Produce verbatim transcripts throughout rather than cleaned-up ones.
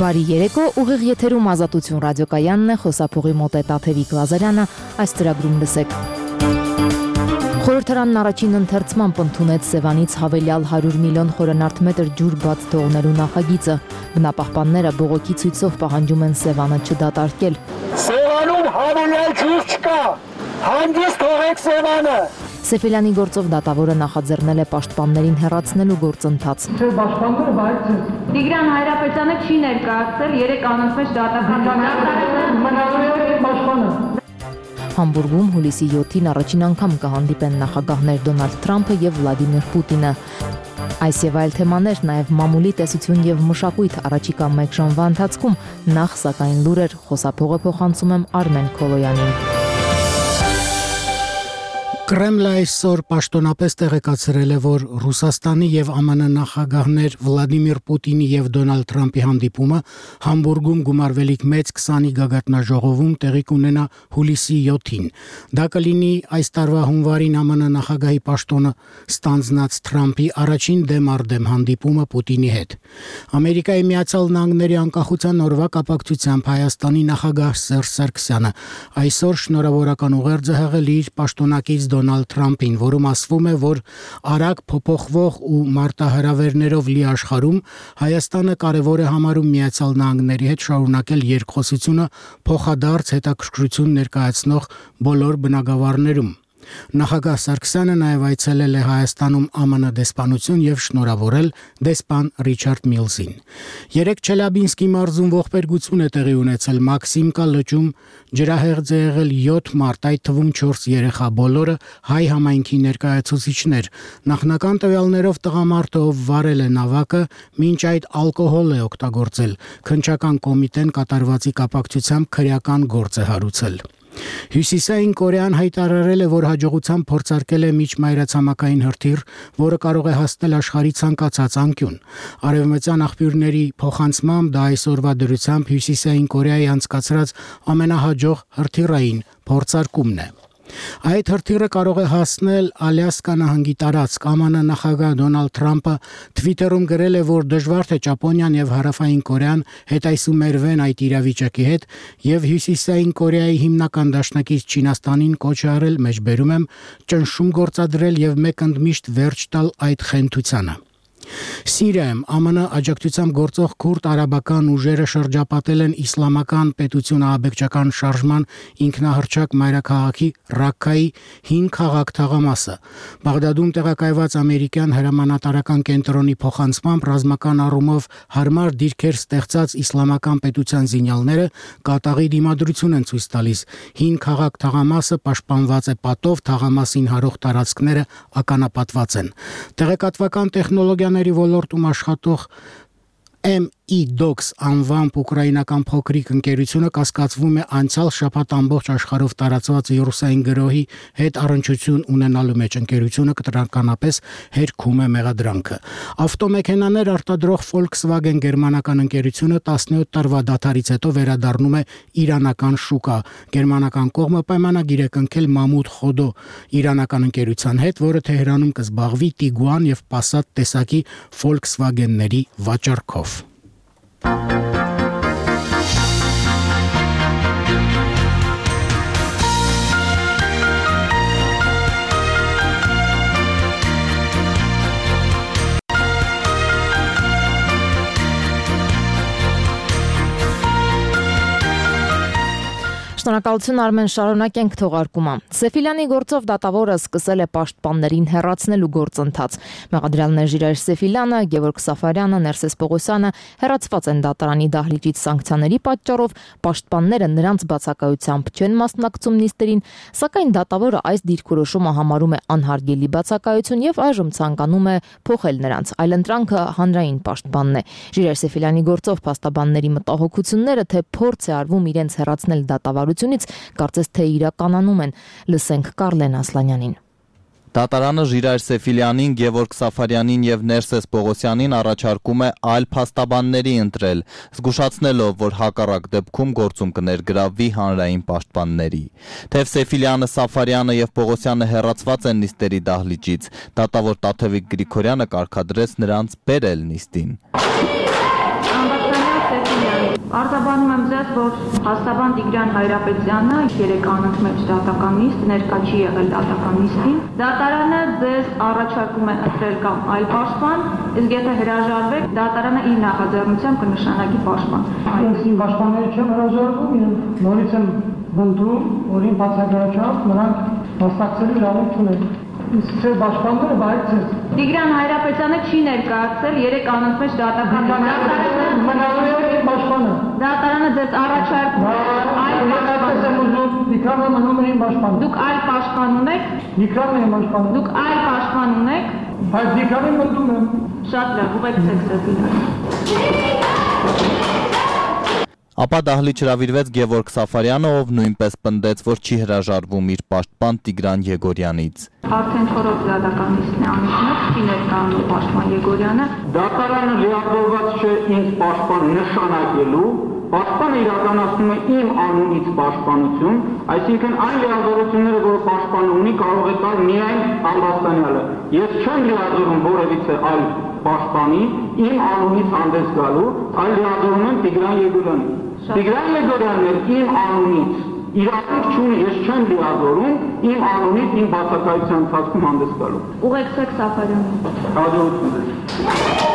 Բարի երեկո, ուղիղ եթերում Ազատություն ռադիոկայանն է, խոսափողի մոտ է Տաթևիկ Լազարյանը, այս ծրագրում լսեք։ Խորհրդարանն առաջին ընթերցմամբ ընդունեց Սևանից հավելյալ հարյուր միլիոն խորանարդ մետր ջուր բաց թողնելու նախագիծը։ Բնապահպանները բողոքի ցույցով պահանջում են Սևանը չդատարկել։ Սևանում հավելյալ ջուր չկա, հանգիստ թողեք Սևանը։ Սեֆիլյանի գործով դատավորը նախաձեռնել է պաշտպաններին հեռացնելու գործընթաց։ Պաշտպանները բայց Տիգրան Հայրապետյանը չի ներկայացել երեք անոնց մեջ դատական պաշտպանը։ Համբուրգում հուլիսի յոթին առաջին անգամ կհանդիպեն նախագահներ Դոնալդ Թրամփը եւ Վլադիմիր Պուտինը։ Այս եւ այլ թեմաներ, նաեւ մամուլի տեսություն եւ մշակույթ առաջիկա մեկ ժամվա ընթացքում, նախ սակայն լուրեր, խոսափողը փոխանցում եմ Արմեն Քոլոյանին։ Կրեմլը այսօր պաշտոնապես տեղեկացրել է, որ Ռուսաստանի եւ ԱՄՆ նախագահներ Վլադիմիր Պուտինի եւ Դոնալդ Թրամփի հանդիպումը Համբուրգում գումարվելիք մեծ քսանի գագաթնաժողովում տեղի կունենա հուլիսի յոթին։ Դա կլինի այս տարվա հունվարին ԱՄՆ նախագահի պաշտոնը ստանձնած Թրամփի առաջին դեմ առ դեմ հանդիպումը Պուտինի հետ։ Ամերիկայի Միացյալ Նահանգների անկախության օրվա կապակցությամբ Հայաստանի նախագահ Սերժ Սարգսյանը այսօր շնորհավորական ուղերձ հղել իր պաշտոնակից Դոնալդ Թրամփին, որում ասվում է, որ արագ փոփոխվող ու մարտահրավերներով լի աշխարհում Հայաստանը կարևոր է համարում Միացյալ Նահանգների հետ շարունակել երկխոսությունը փոխադարձ հետաքրքրություն ներկայացնող բոլոր բնագավառներում։ Նախագահ Սարգսյանը նաև այցելել է Հայաստանում ԱՄՆ դեսպանություն եւ շնորհավորել դեսպան Ռիչարդ Միլսին։ Երեք Չելյաբինսկի մարզում ողբերգություն է տեղի ունեցել Մաքսիմկա լճում ջրահեղձ է եղել յոթ մարդ, այդ թվում չորս երեխա, բոլորը հայ համայնքի ներկայացուցիչներ։ Նախնական տվյալներով տղամարդը, ով վարել է նավակը, մինչ այդ ալկոհոլ է օգտագործել։ Քննչական կոմիտեն կատարվածի կապակցությամբ քրեական գործ է հարուցել։ Հյուսիսային Կորեան հայտարարել է, որ հաջողությամբ փորձարկել է միջմայրացամաքային հրթիռ, որը կարող է հասնել աշխարհի ցանկացած անկյուն։ Արևմտյան աղբյուրների փոխանցմամբ դա այսօրվա դրությամբ Հյուսիսային Կորեայի անցկացրած ամենահաջող հրթիռային փորձարկումն է։ Այդ հրթիռը կարող է հասնել Ալյասկա նահանգի տարածք։ ԱՄՆ նախագահ Դոնալդ Թրամփը Twitter-ում գրել է, որ դժվար թե Ճապոնիան եւ Հարավային Կորեան հետայսումերվեն այդ իրավիճակի հետ եւ Հյուսիսային Կորեայի հիմնական դաշնակից Չինաստանին կոչ է արել, մեջբերում եմ, ճնշում գործադրել եւ մեկ ընդմիշտ վերջ տալ այդ խենթությանը։ Սիրիայում ԱՄՆ աջակցությամբ գործող քուրդ արաբական ուժերը շրջապատել են իսլամական պետություն ահաբեկչական շարժման ինքնահռչակ մայրաքաղաքի Ռաքքայի հին քաղաք թաղամասը։ Բաղդադում տեղակայված ամերիկյան հրամանատարական կենտրոնի փոխանցմամբ ռազմական առումով հարմար դիրքեր ստեղծած իսլամական պետության զինյալները կատաղի դիմադրություն են ցույց տալիս։ Հին քաղաք թաղամասը պաշտպանված է պատով, թաղամասին հարող տարածքները ականապատված են։ Տեղեկատվական տեխնոլոգիաների ոլորտում աշխատող M E Docs անվամբ ուկրաինական փոքրիկ ընկերությունը կասկածվում է անցյալ շաբաթ ամբողջ աշխարհով տարածված վիրուսային գրոհի հետ առնչություն ունենալու մեջ։ Ընկերությունը կտրականապես հերքում է մեղադրանքը։ Ավտոմեքենաներ արտադրող Volkswagen գերմանական ընկերությունը տասնյոթ տարվա դադարից հետո վերադառնում է իրանական շուկա։ Գերմանական կողմը պայմանագիր է կնքել Մամուդ Խոդո իրանական ընկերության հետ, որը Թեհրանում կզբաղվի Tiguan եւ Passat տեսակի Volkswagen-ների վաճառքով։ Շնորհակալություն Արմեն, շարունակենք թողարկումը։ Սեֆիլյանի գործով դատավորը սկսել է պաշտպաններին հեռացնելու գործընթաց։ Մեղադրյալներ Ժիրայր Սեֆիլյանը, Գևորգ Սաֆարյանը, Ներսես Պողոսյանը հեռացված են դատարանի դահլիճից սանկցիաների պատճառով, պաշտպանները նրանց բացակայությամբ չեն մասնակցում նիստերին, սակայն դատավորը այս դիրքորոշումը համարում է անհարգելի բացակայություն եւ այժմ ցանկանում է փոխել նրանց։ Այլընտրանքը հանրային պաշտպանն է։ Ժիրայր Սեֆիլյանի գործով փաստաբանների մտահոգությունները, թե փորձ է արվում իրենց հեռացնել դատավարությունից, կարծես թե իրականանում են։ Լսենք Կարլեն Ասլանյանին։ Դատարանը Ժիրայր Սեֆիլյանին, Գևորգ Սաֆարյանին եւ Ներսես Պողոսյանին առաջարկում է այլ փաստաբանների ընտրել, զգուշացնելով, որ հակառակ դեպքում գործում կներգրավվի հանրային պաշտպանների։ Թեև Սեֆիլյանը, Սաֆարյանը եւ Պողոսյանը հեռացված են նիստերի դահլիճից, դատավոր Տաթևիկ Գրիգորյանը կարգադրեց նրանց բերել նիստին։ Արձագանքում եմ ձեզ, որ փաստաբան Տիգրան Հայրապետյանը երեք անընդմեջ մեջ դատականիստ, ներկա չի եղել դատականիստին։ Դատարանը ձեզ առաջարկում է ընտրել կամ այլ պաշտպան, իսկ եթե հրաժարվեք, դատարանը իր նախաձեռնությամբ կնշանակի պաշտպան։ Ես իմ պաշտպանների չեմ հրաժարվում եւ նորից եմ բնդում, որ իմ բացակայությամբ նրանք մասնակցելու իրավունք չունեն։ Իսկ չէ պաշտպանները բայցես։ Տիգրան Հայրապետյանը չի ներկայացել երեք անընդմեջ դատականին։ Մնալու է իմ պաշտպանը։ Դատարանը ձեզ առաջարկում է այլ պաշտպան։ Տիգրանը մնում է իմ պաշտպանը։ Դուք այլ պաշտպան ունեք։ Տիգրանն է իմ պաշտպանը։ Դուք այլ պաշտպան ունեք։ Բայց Տիգրանին մտնում եմ։ Շատ լավ, ուղեկցեք Սեֆիլյանին։ Ապա դահլիճ հրավիրվեց Գևորգ Սաֆարյանը, ով նույնպես պնդեց, որ չի հրաժարվում իր պաշտպան Տիգրան Եգորյանից։ Արդեն չորրորդ դատականիստն է ամիսնով, չի ներկայանում պաշտպան Եգորյանը։ Դատարանը լիավորված չէ ինձ պաշտպան նշանակելու, պաշտպանը իրականացնում է իմ անունից պաշտպանություն, այսինքն այն լիազորությունները, որ պաշտպանը ունի, կարող է տալ միայն ամբաստանյալը։ Ես չեմ լիազորում որևիցե այլ պաշտպանի իմ անունից հանդես գալու, այլ լիազորում եմ Տիգրան Եգորյանին։ Տիգրան Եգորյանն էլ իմ անունից իրավունք չունի, ես չեմ լիազորում իմ անունից իմ բացակայության ընթացքում հանդես գալու։ Ուղեկցեք Սաֆարյանին։ Հաջողություն։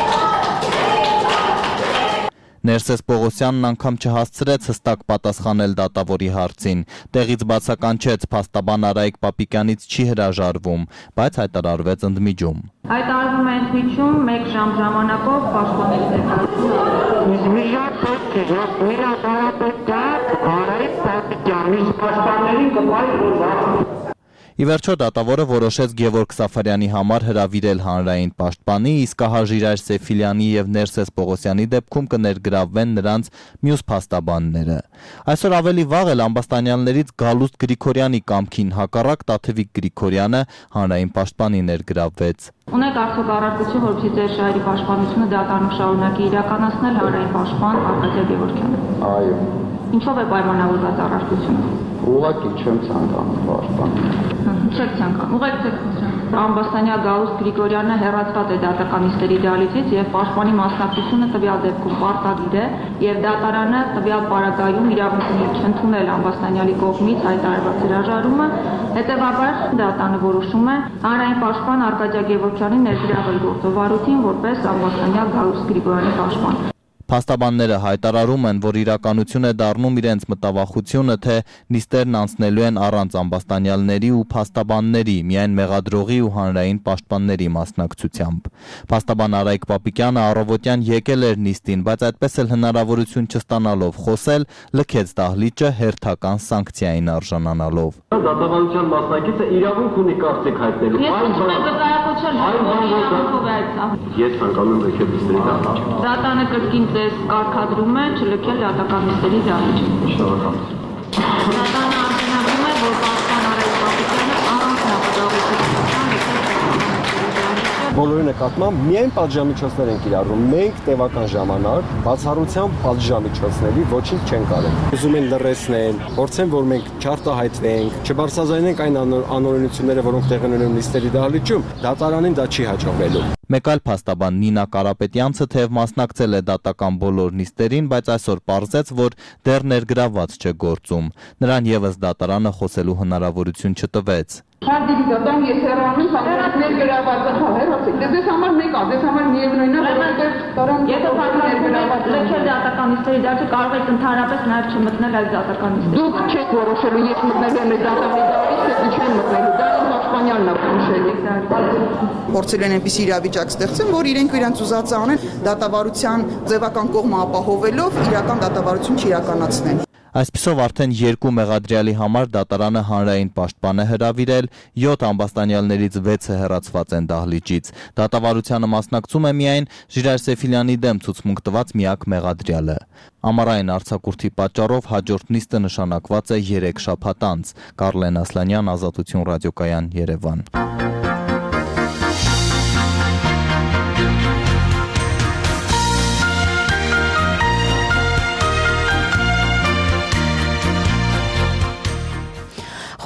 Ներսես Պողոսյանն անգամ չհասցրեց հստակ պատասխանել դատավորի հարցին, տեղից բացականչեց փաստաբան Արայիկ Պապիկյանից չի հրաժարվում, բայց հայտարարվեց ընդմիջում։ Հայտարարվում է ընդմիջում մեկ ժամ ժամանակով պաշտպանների ներկայացումը։ Իսկ մի ժամ պետք է ես հրաժարապետակ Արայիկ Պապիկյանի պաշտպաններին կպայ որ Ի վերջո դատավորը որոշեց Գևորգ Սաֆարյանի համար հրավիրել հանրային պաշտպանի, իսկ ահա Ժիրայր Սեֆիլյանի եւ Ներսես Պողոսյանի դեպքում կներգրավվեն նրանց մյուս փաստաբանները։ Այսօր ավելի վաղ էլ ամբաստանյալներից Գալուստ Գրիգորյանի կամքին հակառակ Տաթևիկ Գրիգորյանը հանրային պաշտպանի ներգրավվեց։ Ունեք արդյոք առարկություն, որպեսզի ձեր շահերի պաշտպանությունը դատարանում շարունակի իրականացնել հանրային պաշտպան Արկադիա Գևորգյանը։ Այո։ Ինչով է պայմանավորված առարկությունը։ Ուղղակի չեմ ցանկանում պաշտպանել։ Չեք ցանկանում։ Ուղեկցեք դրան։ Ամբաստանյալ Գալուստ Գրիգորյանը հեռացված է դատականիստերի դահլիճից եւ պաշտպանի մասնակցությունը տվյալ դեպքում պարտադիր է եւ դատարանը տվյալ պարագայում իրավունք ունի չընդունել ամբաստանյալի կողմից հայտարարված հրաժարումը, հետեւաբար դատարանը որոշում է հանրային պաշտպան Արկադիա Գևորգյանի ներգրավել գործովարույթին որպես ամբաստանյալ Գալուստ Գրիգորյանի պաշտպան։ Փաստաբանները հայտարարում են, որ իրականություն է դառնում իրենց մտավախությունը, թե նիստերն անցնելու են առանց ամբաստանյալների ու փաստաբանների, միայն մեղադրողի ու հանրային պաշտպանների մասնակցությամբ։ Փաստաբան Արայիկ Պապիկյանը առավոտյան եկել էր նիստին, բայց այդպես էլ հնարավորություն չստանալով խոսել, լքեց դահլիճը հերթական սանկցիային արժանանալով։ Դատավարության մասնակիցը իրավունք ունի կարծիք հայտնելու։ Ես ցանկանում եմ եկել նիստերի դահլիճ։ Դատանը կրկին ձեզ կարգադրում է չլքել դատականիստերի դահլիճը։ Շնորհակալություն։ Դատանը արձանագրում է, որ պաշտպան Արայիկ Պապիկյանը առանց նախագահության Բոլորի նկատմամբ միայն պատժամիջոցներ են կիրառում։ Մենք տևական ժամանակ բացառությամբ պատժամիջոցների ոչինչ չենք արել։ Ուզում են լրացնել, փորձեն, որ մենք չարտահայտվենք, չբարձրացնենք այն անօրենությունները, որոնք տեղի ունեն նիստերի դահլիճում, դատարանին դա չի հաջողվելու։ Մեկ այլ փաստաբան Նինա Կարապետյանցը թեև մասնակցել է դատական բոլոր նիստերին, բայց այսօր պարզեց, որ դեռ ներգրավված չէ գործում։ Նրան եւս դատարանը խոսելու հնարավորություն չտվեց։ Հանդիպի դատան ես հեռանում համարած ներգրավվածը հեռացեք։ Դες համար մեկ է, դες համար միևնույնն է, որովհետև տարան եթե ներգրավված լքել դատականիստերի դահլիճը կարող եք ընդհանրապես նաեւ չմտնել այս դատականիստերի։ Դուք չեք որոշելու ես մտնելու եմ դատավորի դահլիճ, թե չեմ մտնելու։ Դա պաշտպանյալն է որոշելու։ Փորձել են այնպիսի իրավիճակ ստեղծեն, որ իրենք իրենց ուզածը անեն դատավարության ձևական կողմը ապահովելով իրական դատավարություն չիրականացնեն։ Այսպիսով արդեն երկու մեղադրյալի համար դատարանը հանրային պաշտպան է հրավիրել, յոթ ամբաստանյալներից վեցը հեռացված են դահլիճից։ Դատավարությանը մասնակցում է միայն Ժիրայր Սեֆիլյանի դեմ ցուցմունք տված միակ մեղադրյալը։ Ամառային արձակուրդի պատճառով հաջորդ նիստը նշանակված է երեք շաբաթ անց։ Կարլեն Ասլանյան, Ազատություն ռադիոկայան, Երևան։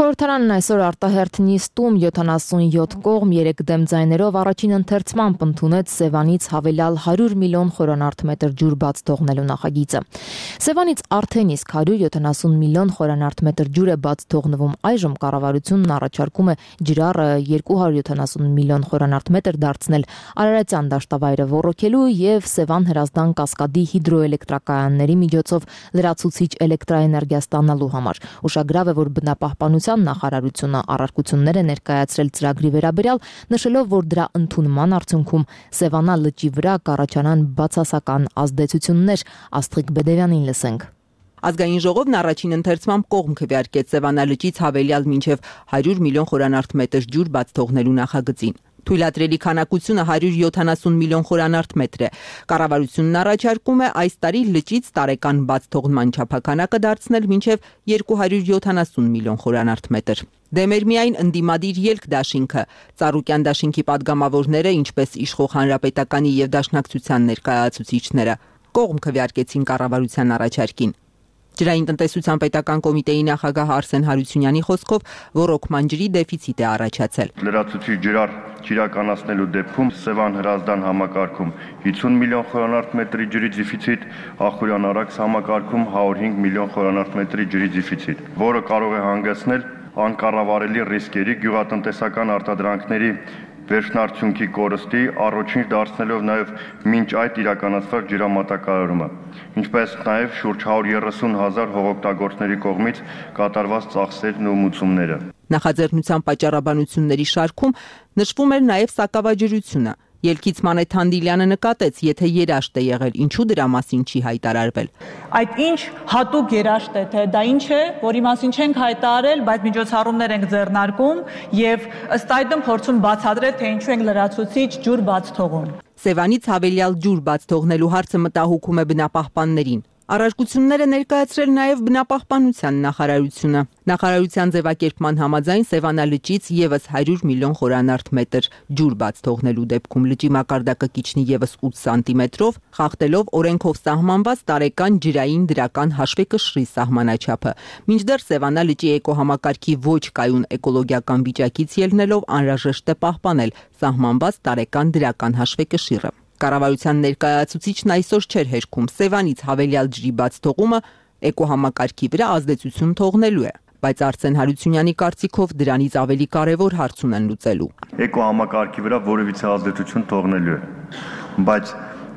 Խորհրդարանն այսօր արտահերթ նիստում յոթանասունյոթ կողմ երեք դեմ ձայներով առաջին ընթերցմամբ ընդունեց Սևանից հավելյալ հարյուր միլիոն խորանարդ մետր ջուր բաց թողնելու նախագիծը։ Սևանից արդեն իսկ հարյուր յոթանասուն միլիոն խորանարդ մետր ջուր է բաց թողնվում, այժմ կառավարությունն առաջարկում է ջրառը երկու հարյուր յոթանասուն միլիոն խորանարդ մետր դարձնել Արարատյան դաշտավայրը ոռոգելու եւ Սևան Հրազդան կասկադի հիդրոէլեկտրակայանների միջոցով լրացուցիչ էլեկտրաէներգիա ստանալու համար։ Ուշագրավ է, որ բնապահպանության նախարարությունը առարկություններ է ներկայացրել ծրագրի վերաբերյալ, նշելով, որ դրա ընդունման արդյունքում Սևանա լճի վրա կառաջանան բացասական ազդեցություններ։ Աստղիկ Բեդևյանին լսենք։ Ազգային ժողովն առաջին ընթերցմամբ կողմ քվեարկեց Սևանա լճից հավելյալ մինչև հարյուր միլիոն խորանարդ մետր ջուր բաց թողնելու նախագծին։ Թույլատրելի քանակությունը հարյուր յոթանասուն միլիոն խորանարդ մետր է։ Կառավարությունն առաջարկում է այս տարի լճից տարեկան բաց թողնման չափաքանակը դարձնել մինչև երկու հարյուր յոթանասուն միլիոն խորանարդ մետր։ Դեմ էր միայն ընդդիմադիր ելք դաշինքը։ Ծառուկյան դաշինքի падգամավորները, ինչպես իշխող հանրապետականի եւ դաշնակցության ներկայացուցիչները, կողմ քվեարկեցին կառավարության առաջարկին։ Ջրային տնտեսության պետական կոմիտեի նախագահ Արսեն Հարությունյանի խոսքով ոռոգման ջրի դեֆիցիտ է առաջացել։ Լրացուցիչ ջրառ չիրականացնելու դեպքում Սևան Հրազդան համակարգում հիսուն միլիոն խորանարդ մետրի ջրի դեֆիցիտ, Ախուրյան Արաքս համակարգում հարյուր հինգ միլիոն խորանարդ մետրի ջրի դեֆիցիտ, որը կարող է հանգեցնել անկառավարելի ռիսկերի, գյուղատնտեսական արտադրանքների վերջնարդյունքի կորստի, առաջինչ դարձնելով նաև մինչ այդ իրականացված ջրամատակարարումը, ինչպես նաև շուրջ հարյուր երեսուն հազար հողօգտագործների կողմից կատարված ծախսերն ու մուծումները։ Նախաձեռնության պատճառաբանությունների շարքում նշվում էր նաև սակավաջրությունը։ Ելքից Մանեթ Հանդիլյանը նկատեց, եթե երաշտ է եղել, ինչու դրա մասին չի հայտարարվել։ Այդ ինչ հատուկ երաշտ է, թե դա ինչ է, որի մասին չենք հայտարարել, բայց միջոցառումներ ենք ձեռնարկում եւ ըստ այդմ փորձում բացատրել, թե ինչու ենք լրացուցիչ ջուր բաց թողում։ Սևանից հավելյալ ջուր բաց թողնելու հարցը մտահոգում է բնապահպաններին։ Առարկությունները ներկայացրել նաև բնապահպանության նախարարությունը։ Նախարարության ձևակերպման համաձայն Սևանա լճից եւս հարյուր միլիոն խորանարդ մետր ջուր բաց թողնելու դեպքում լճի մակարդակը կիջնի եւս ութ սանտիմետրով, խախտելով օրենքով սահմանված տարեկան ջրային դրական հաշվեկշռի սահմանաչափը։ Մինչդեռ Սևանա լճի էկոհամակարգի ոչ կայուն էկոլոգիական վիճակից ելնելով անհրաժեշտ է պահպանել սահմանված տարեկան դրական հաշվեկշիռը։ Կառավարության ներկայացուցիչն այսօր չէր հերքում Սևանից հավելյալ ջրի բաց թողումը էկոհամակարգի վրա ազդեցություն թողնելու է, բայց Արսեն Հարությունյանի կարծիքով դրանից ավելի կարևոր հարց ունեն լուծելու։ Էկոհամակարգի վրա որևիցե ազդեցություն թողնելու է, բայց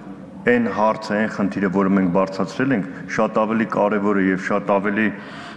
այն հարցը, այն խնդիրը, որը մենք բարձրացրել ենք, շատ ավելի կարևոր է եւ շատ ավելի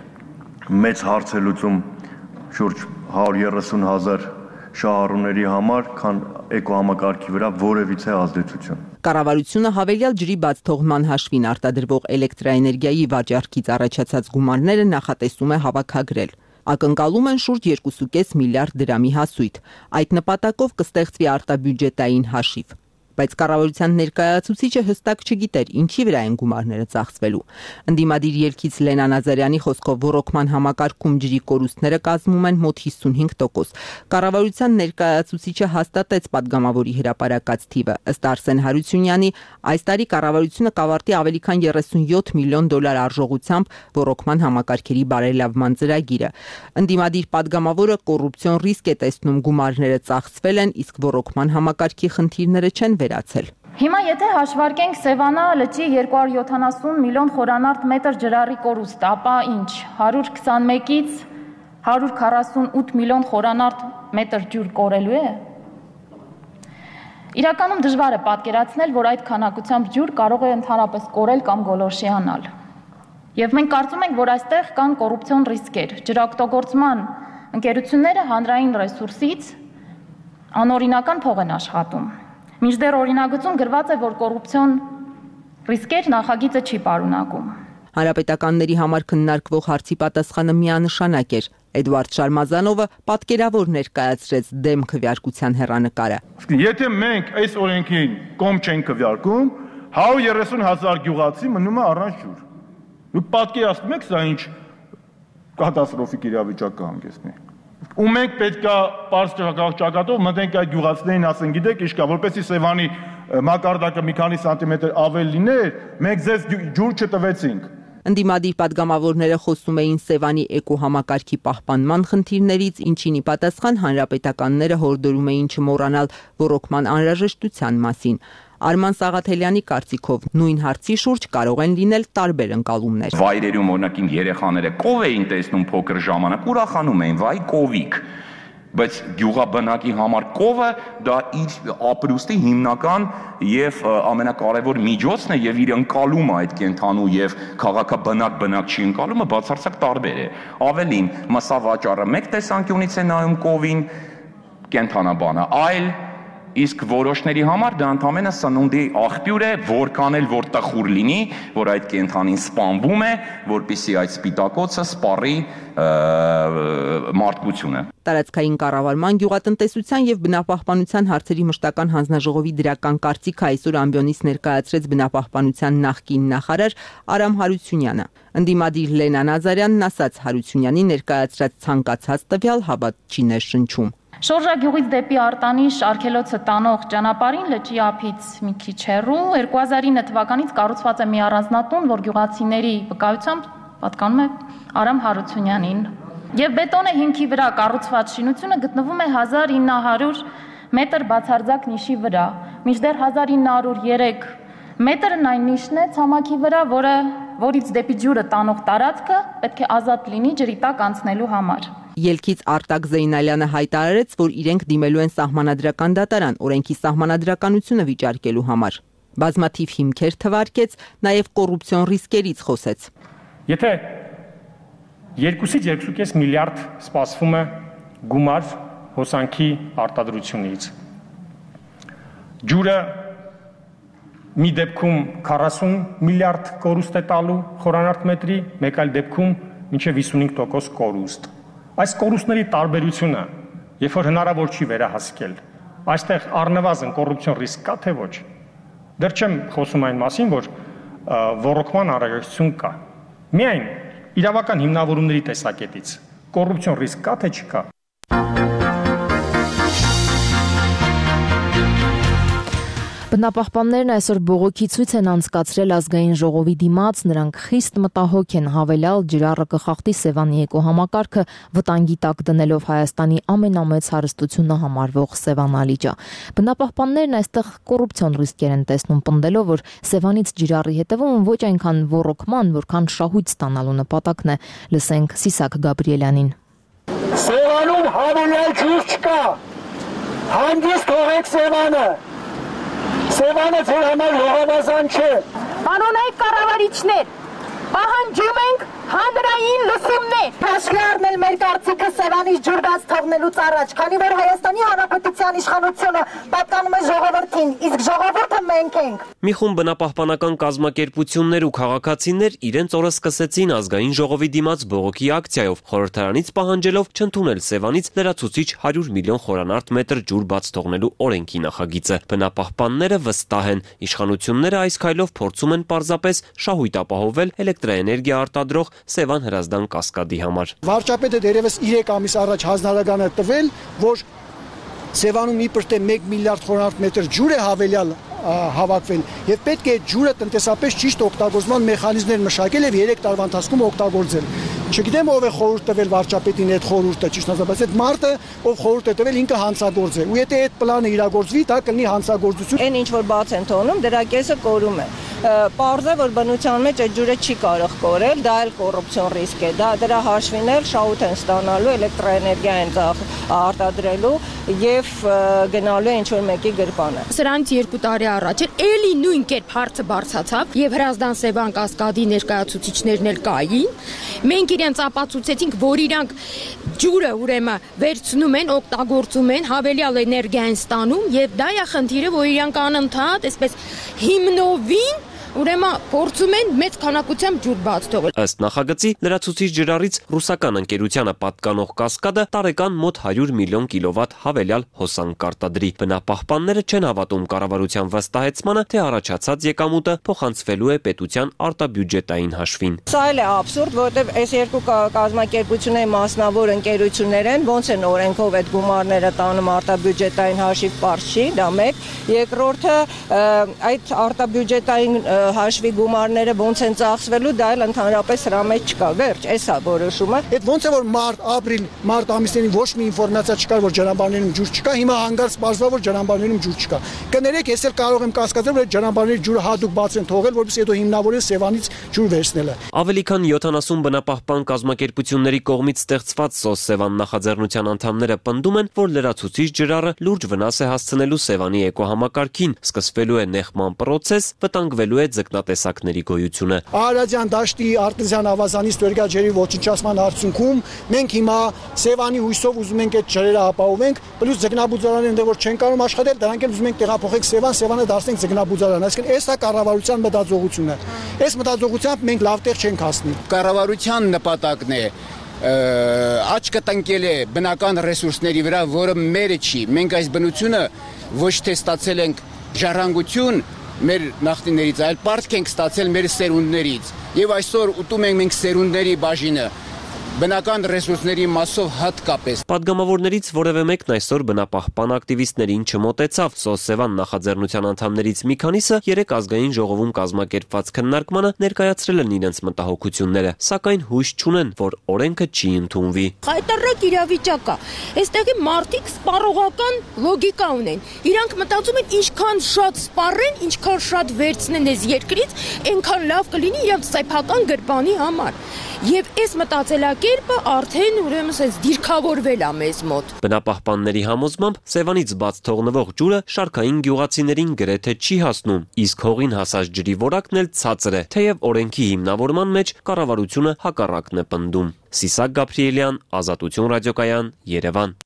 մեծ հարց է լուծում շուրջ հարյուր երեսուն հազար շահառուների համար, քան էկոհամակարգի վրա որևիցե ազդեցություն։ Կառավարությունը հավելյալ ջրի բաց թողման հաշվին արտադրվող էլեկտրաէներգիայի վաճառքից առաջացած գումարները նախատեսում է հավաքագրել։ Ակնկալում են շուրջ երկու կես միլիարդ դրամի հասույթ։ Այդ նպատակով կստեղծվի արտաբյուջետային հաշիվ։ Բայց կառավարության ներկայացուցիչը հստակ չգիտեր, ինչի վրա են գումարները ծախսվելու։ Ընդդիմադիր ելքից Լենա Նազարյանի խոսքով ոռոգման համակարգում ջրի կորուստները կազմում են մոտ հիսունհինգ տոկոս։ Կառավարության ներկայացուցիչը հաստատեց падգամավորի հրապարակած թիվը։ Ըստ Արսեն Հարությունյանի, այս տարի կառավարությունը կավարտի ավելի քան երեսունյոթ միլիոն դոլար արժողությամբ ոռոգման համակարգերի բարելավման ծրագիրը։ Ընդդիմադիր падգամավորը կոռուպցիոն ռիսկ է տեսնում գումարները ծախսվել են, իսկ ոռոգման համակարգի խնդիրները չեն վերացել։ Հիմա եթե հաշվարկենք Սևանա լճի երկու հարյուր յոթանասուն միլիոն խորանարդ մետր ջրառի կորուստ, ապա ինչ, հարյուր քսանմեկից հարյուր քառասունութ միլիոն խորանարդ մետր ջուր կորելու է։ Իրականում դժվար է պատկերացնել, որ այդ քանակությամբ ջուր կարող է ընդհանրապես կորել կամ գոլորշիանալ։ Եվ մենք կարծում ենք, որ այստեղ կան կոռուպցիոն ռիսկեր։ Ջրօգտագործման ընկերությունները հանրային ռեսուրսից անօրինական փող են աշխատում։ Մինչդեռ օրինագծում գրված է, որ կոռուպցիոն ռիսկեր նախագիծը չի պարունակում։ Հանրապետականների համար քննարկվող հարցի պատասխանը միանշանակ էր։ Էդվարդ Շարմազանովը պատկերավոր ներկայացրեց դեմ քվեարկության հեռանկարը։ Եթե մենք այս օրենքին կողմ չենք քվեարկում, հարյուր երեսուն հազար գյուղացի մնում է առանց ջուր։ Դուք պատկերացնում եք սա ինչ կատաստրոֆիկ իրավիճակ կհանգեցնի։ Ու մենք պետք է պարզ ճակատով մտենք այդ գյուղացիներին ասեն, գիտեք, ինչ կա, որպեսզի Սևանի մակարդակը մի քանի սանտիմետր ավել լիներ, մենք ձեզ ջուր չտվեցինք։ Ընդդիմադիր պատգամավորները խոսում էին Սևանի էկոհամակարգի պահպանման խնդիրներից, ինչին ի պատասխան հանրապետականները հորդորում էին չմոռանալ ոռոգման անհրաժեշտության մասին։ Արման Սաղաթելյանի կարծիքով նույն հարցի շուրջ կարող են լինել տարբեր ընկալումներ։ Վայրերում օրինակ իմ երեխաները կով էին տեսնում փոքր ժամանակ, ուրախանում էին, վայ կովիկ։ Բայց գյուղաբնակի համար կովը դա իր ապրուստի հիմնական եւ ամենակարևոր միջոցն է եւ իր ընկալումը այդ կենթանու եւ քաղաքաբնակ բնակ չի ընկալումը բացարձակ տարբեր է։ Ավելին, մսա վաճառը մեկ տեսանկյունից է նայում կովին, կենթանաբանը այլ, իսկ որոշների համար դա ընդհանրապես սնունդի աղբյուր է, որքան էլ որ տխուր լինի, որ այդ կենթանին սպանվում է, որպեսզի այդ սպիտակոցը սպառի մարդկությունը։ Տարածքային կառավարման, գյուղատնտեսության եւ բնապահպանության հարցերի մշտական հանձնաժողովի դրական կարծիքը այսօր ամբիոնից ներկայացրեց բնապահպանության նախկին նախարար Արամ Հարությունյանը։ Ընդդիմադիր Լենա Նազարյանն ասաց Հարությունյանի ներկայացրած ցանկացած տվյալ հավատ չի ներշնչում։ Շորժագյուղից դեպի Արտանիշ արգելոցը տանող ճանապարհին լճի ափից մի քիչ հեռու երկու հազար ինը թվականից կառուցված է մի առանձնատուն, որ գյուղացիների վկայությամբ պատկանում է Արամ Հարությունյանին։ Եվ բետոնե հիմքի վրա կառուցված շինությունը գտնվում է հազար ինը հարյուր մետր բացարձակ նիշի վրա, մինչդեռ հազար ինը հարյուր երեք մետրն այն նիշն է ցամաքի վրա, որը որից դեպի ջուրը տանող տարածքը պետք է ազատ լինի ջրի տակ անցնելու համար։ Ելքից Արտակ Զեյնալյանը հայտարարեց, որ իրենք դիմելու են սահմանադրական դատարան օրենքի սահմանադրականությունը վիճարկելու համար։ Բազմաթիվ հիմքեր թվարկեց, նաև կոռուպցիոն ռիսկերից խոսեց։ Եթե երկուսից երկու կես միլիարդ սպասվում է գումար հոսանքի արտադրությունից, ջուրը մի դեպքում քառասուն միլիարդ կորուստ է տալու խորանարդ մետրի, մեկ այլ դեպքում մինչև հիսունհինգ տոկոս կորուստ։ Այս կորուստների տարբերությունը, երբ որ հնարավոր չի վերահասկել, այստեղ առնվազն կոռուպցիոն ռիսկ կա թե ոչ։ Դեռ չեմ խոսում այն մասին, որ ոռոգման անհրաժեշտություն կա։ Միայն իրավական հիմնավորումների տեսակետից կոռուպցիոն ռիսկ կա թե չկա։ Բնապահպաններն այսօր բողոքի ցույց են անցկացրել ազգային ժողովի դիմաց, նրանք խիստ մտահոգ են հավելյալ ջրառը կխախտի Սևանի էկոհամակարգը վտանգի տակ դնելով Հայաստանի ամենամեծ հարստությունը համարվող Սևանալիճը։ Բնապահպաններն այստեղ կոռուպցիոն ռիսկեր են տեսնում, պնդելով, որ Սևանից ջրառի հետևում ոչ այնքան ոռոգման, որքան շահույթ ստանալու նպատակն է։ Լսենք Սիսակ Գաբրիելյանին։ Սևանում հավելյալ ջուր չկա։ Հանգիստ թողեք Սևանը։ Սևանը ձեր համար լողավազան չէ։ Անոնայք կառավարիչներ, պահանջում ենք հանրային լսումներ։ Հաշվի առնել մեր կարծիքը Սևանից ջուր բաց թողնելուց առաջ, քանի որ Հայաստանի Հանրապետության իշխանությունը պատկանում է ժողովրդին, իսկ ժողովուրդը մենք ենք։ Մի խումբ բնապահպանական կազմակերպություններ ու քաղաքացիներ իրենց օրը սկսեցին ազգային ժողովի դիմաց բողոքի ակցիայով, խորհրդարանից պահանջելով չընդունել Սևանից լրացուցիչ հարյուր միլիոն խորանարդ մետր ջուր բաց թողնելու օրենքի նախագիծը։ Բնապահպանները վստահ են, իշխանությունները այս քայլով փորձում են պարզապես շահույթ ապահովել էլեկտրաէներգիա արտադրող Սևան Հրազդան կասկադի համար։ Վարչապետը դերևս երեք ամիս առաջ հանձնարարական է տվել, որ Սևանում իբրև թե մեկ միլիարդ խորանարդ մետր ջուր է հավելյալ հավաքվել եւ պետք է ջուրը տնտեսապես ճիշտ օգտագործման մեխանիզմներ մշակել եւ երեք տարվա ընթացքում օգտագործել։ Չգիտեմ ով է խորհուրդ տվել վարչապետին այդ խորհուրդը, ճիշտ ասած, բայց այդ մարդը ով խորհուրդ է տվել ինքը հանցագործ է։ Ու եթե այդ պլանը իրագործվի, դա կլինի հանցագործություն։ Այն ինչ որ բաց են թողնում, դրա կեսը կորում է։ Պարզ է, որ բնության մեջ այդ ջուրը չի կարող կորել, դա էլ կոռուպցիոն ռիսկ է։ Դա դրա հաշվին էլ շահույթ են ստանալու, էլեկտրաէներգիա են արտադրելու եւ գնալու ինչ որ մեկի գրպանը։ Սրանից երկու տարի առաջ էլի նույն կերպ հարցը բարձրացավ եւ Հրազդան Սևան կասկադի ներկայացուցիչներն էլ կային։ Մենք իրենց ապացուցեցինք, որ իրանք ջուրը ուրեմն վերցնում են, օգտագործում են, հավելյալ էներգիա են ստանում եւ դա է խնդիրը, որ իրանք անընդհատ այսպես հիմնովին ուրեմն փորձում են մեծ քանակությամբ ջուր բաց թողել։ Ըստ նախագծի լրացուցիչ ջրառից ռուսական ընկերությանը պատկանող կասկադը տարեկան մոտ հարյուր միլիոն կիլովատ հավելյալ հոսանք կարտադրի։ Բնապահպանները չեն հավատում կառավարության վստահեցմանը, թե առաջացած եկամուտը փոխանցվելու է պետության արտաբյուջետային հաշվին։ Սա էլ է աբսուրդ, որովհետև այս երկու կազմակերպությունների մասնավոր ընկերություններ են, ոնց են օրենքով այդ գումարները տանում արտաբյուջետային հաշիվ, պարզ չի, դա մեկ։ Երկրորդը այդ արտաբյուջետային հաշվի գումարները ոնց են ծախսվելու, դա էլ ընդհանրապես հրա մեջ չկա, վերջ, էսա որոշումը։ Այդ ոնց է որ մարտ, ապրիլ, մարտ ամիսներին ոչ մի ինֆորմացիա չկար, որ ջրամբարներում ջուր չկա, հիմա հանգարց բարձրացավ, որ ջրամբարներում ջուր չկա։ Կներեք, ես էլ կարող եմ կասկածել, որ այդ ջրամբարների ջուրը հատուկ բաց են թողել, որպեսզի հետո հիմնավորեն Սևանից ջուր վերցնելը։ Ավելի քան յոթանասուն բնապահպան կազմակերպությունների կողմից ստեղծված սոս Սևան նախաձեռնության անդամները պնդում են, որ լրացուցիչ ջրառը լուրջ վնաս է հասցնելու Սևանի էկոհամակարգին, սկսվելու է նեղման պրոցես, վտանգվելու է ձկնատեսակների գոյությունը։ Արարատյան դաշտի արտեզյան ավազանից տերգա ջրի ոչնչացման արդյունքում մենք հիմա Սևանի հույսով ուզում ենք այդ ջրերը ապահովենք, պլյուս ձկնաբուծարանները որ չեն կարող աշխատել, դրանք էլ ուզում ենք տեղափոխենք Սևան, Սևանը դարձնենք ձկնաբուծարան, այսինքն էս է կառավարության մտածողությունը։ Այս մտածողությամբ մենք լավ տեղ չենք հասնի։ Կառավարության նպատակն է աչքը տնկել է բնական ռեսուրսների վրա, որը մերը չի։ Մենք այս բնությունը ոչ թե ստացել ենք ժառանգություն մեր նախնիներից, այլ պարտք ենք ստացել մեր սերունդներից։ Եվ այսօր ուտում ենք մենք սերունդների բաժինը։ Բնական ռեսուրսների մասով հատկապես։ Պատգամավորներից որևէ մեկն այսօր բնապահպան ակտիվիստներին չմոտեցավ։ սոս Սևան նախաձեռնության անդամներից մի քանիսը երեք ազգային ժողովում կազմակերպված քննարկմանը ներկայացրել են իրենց մտահոգությունները, սակայն հույս չունեն, որ օրենքը չի ընդունվի։ Խայտարակ իրավիճակ է։ Այստեղի մարդիկ սպառողական լոգիկա ունեն։ Իրանք մտածում են ինչքան շատ սպառեն, ինչքան շատ վերցնեն այս երկրից, այնքան լավ կլինի իրենց սեփական գրպանի համար։ Եվ այս մտածելակերպը արդեն ուրեմն էս դիրքավորվել է մեզ մոտ։ Բնապահպանների համոզմամբ Սևանից բաց թողնվող ջուրը շարքային գյուղացիներին գրեթե չի հասնում, իսկ հողին հասած ջրի որակն էլ ցածր է, թեև օրենքի հիմնավորման մեջ կառավարությունը հակառակն է պնդում։ Սիսակ Գաբրիելյան, Ազատություն ռադիոկայան, Երևան։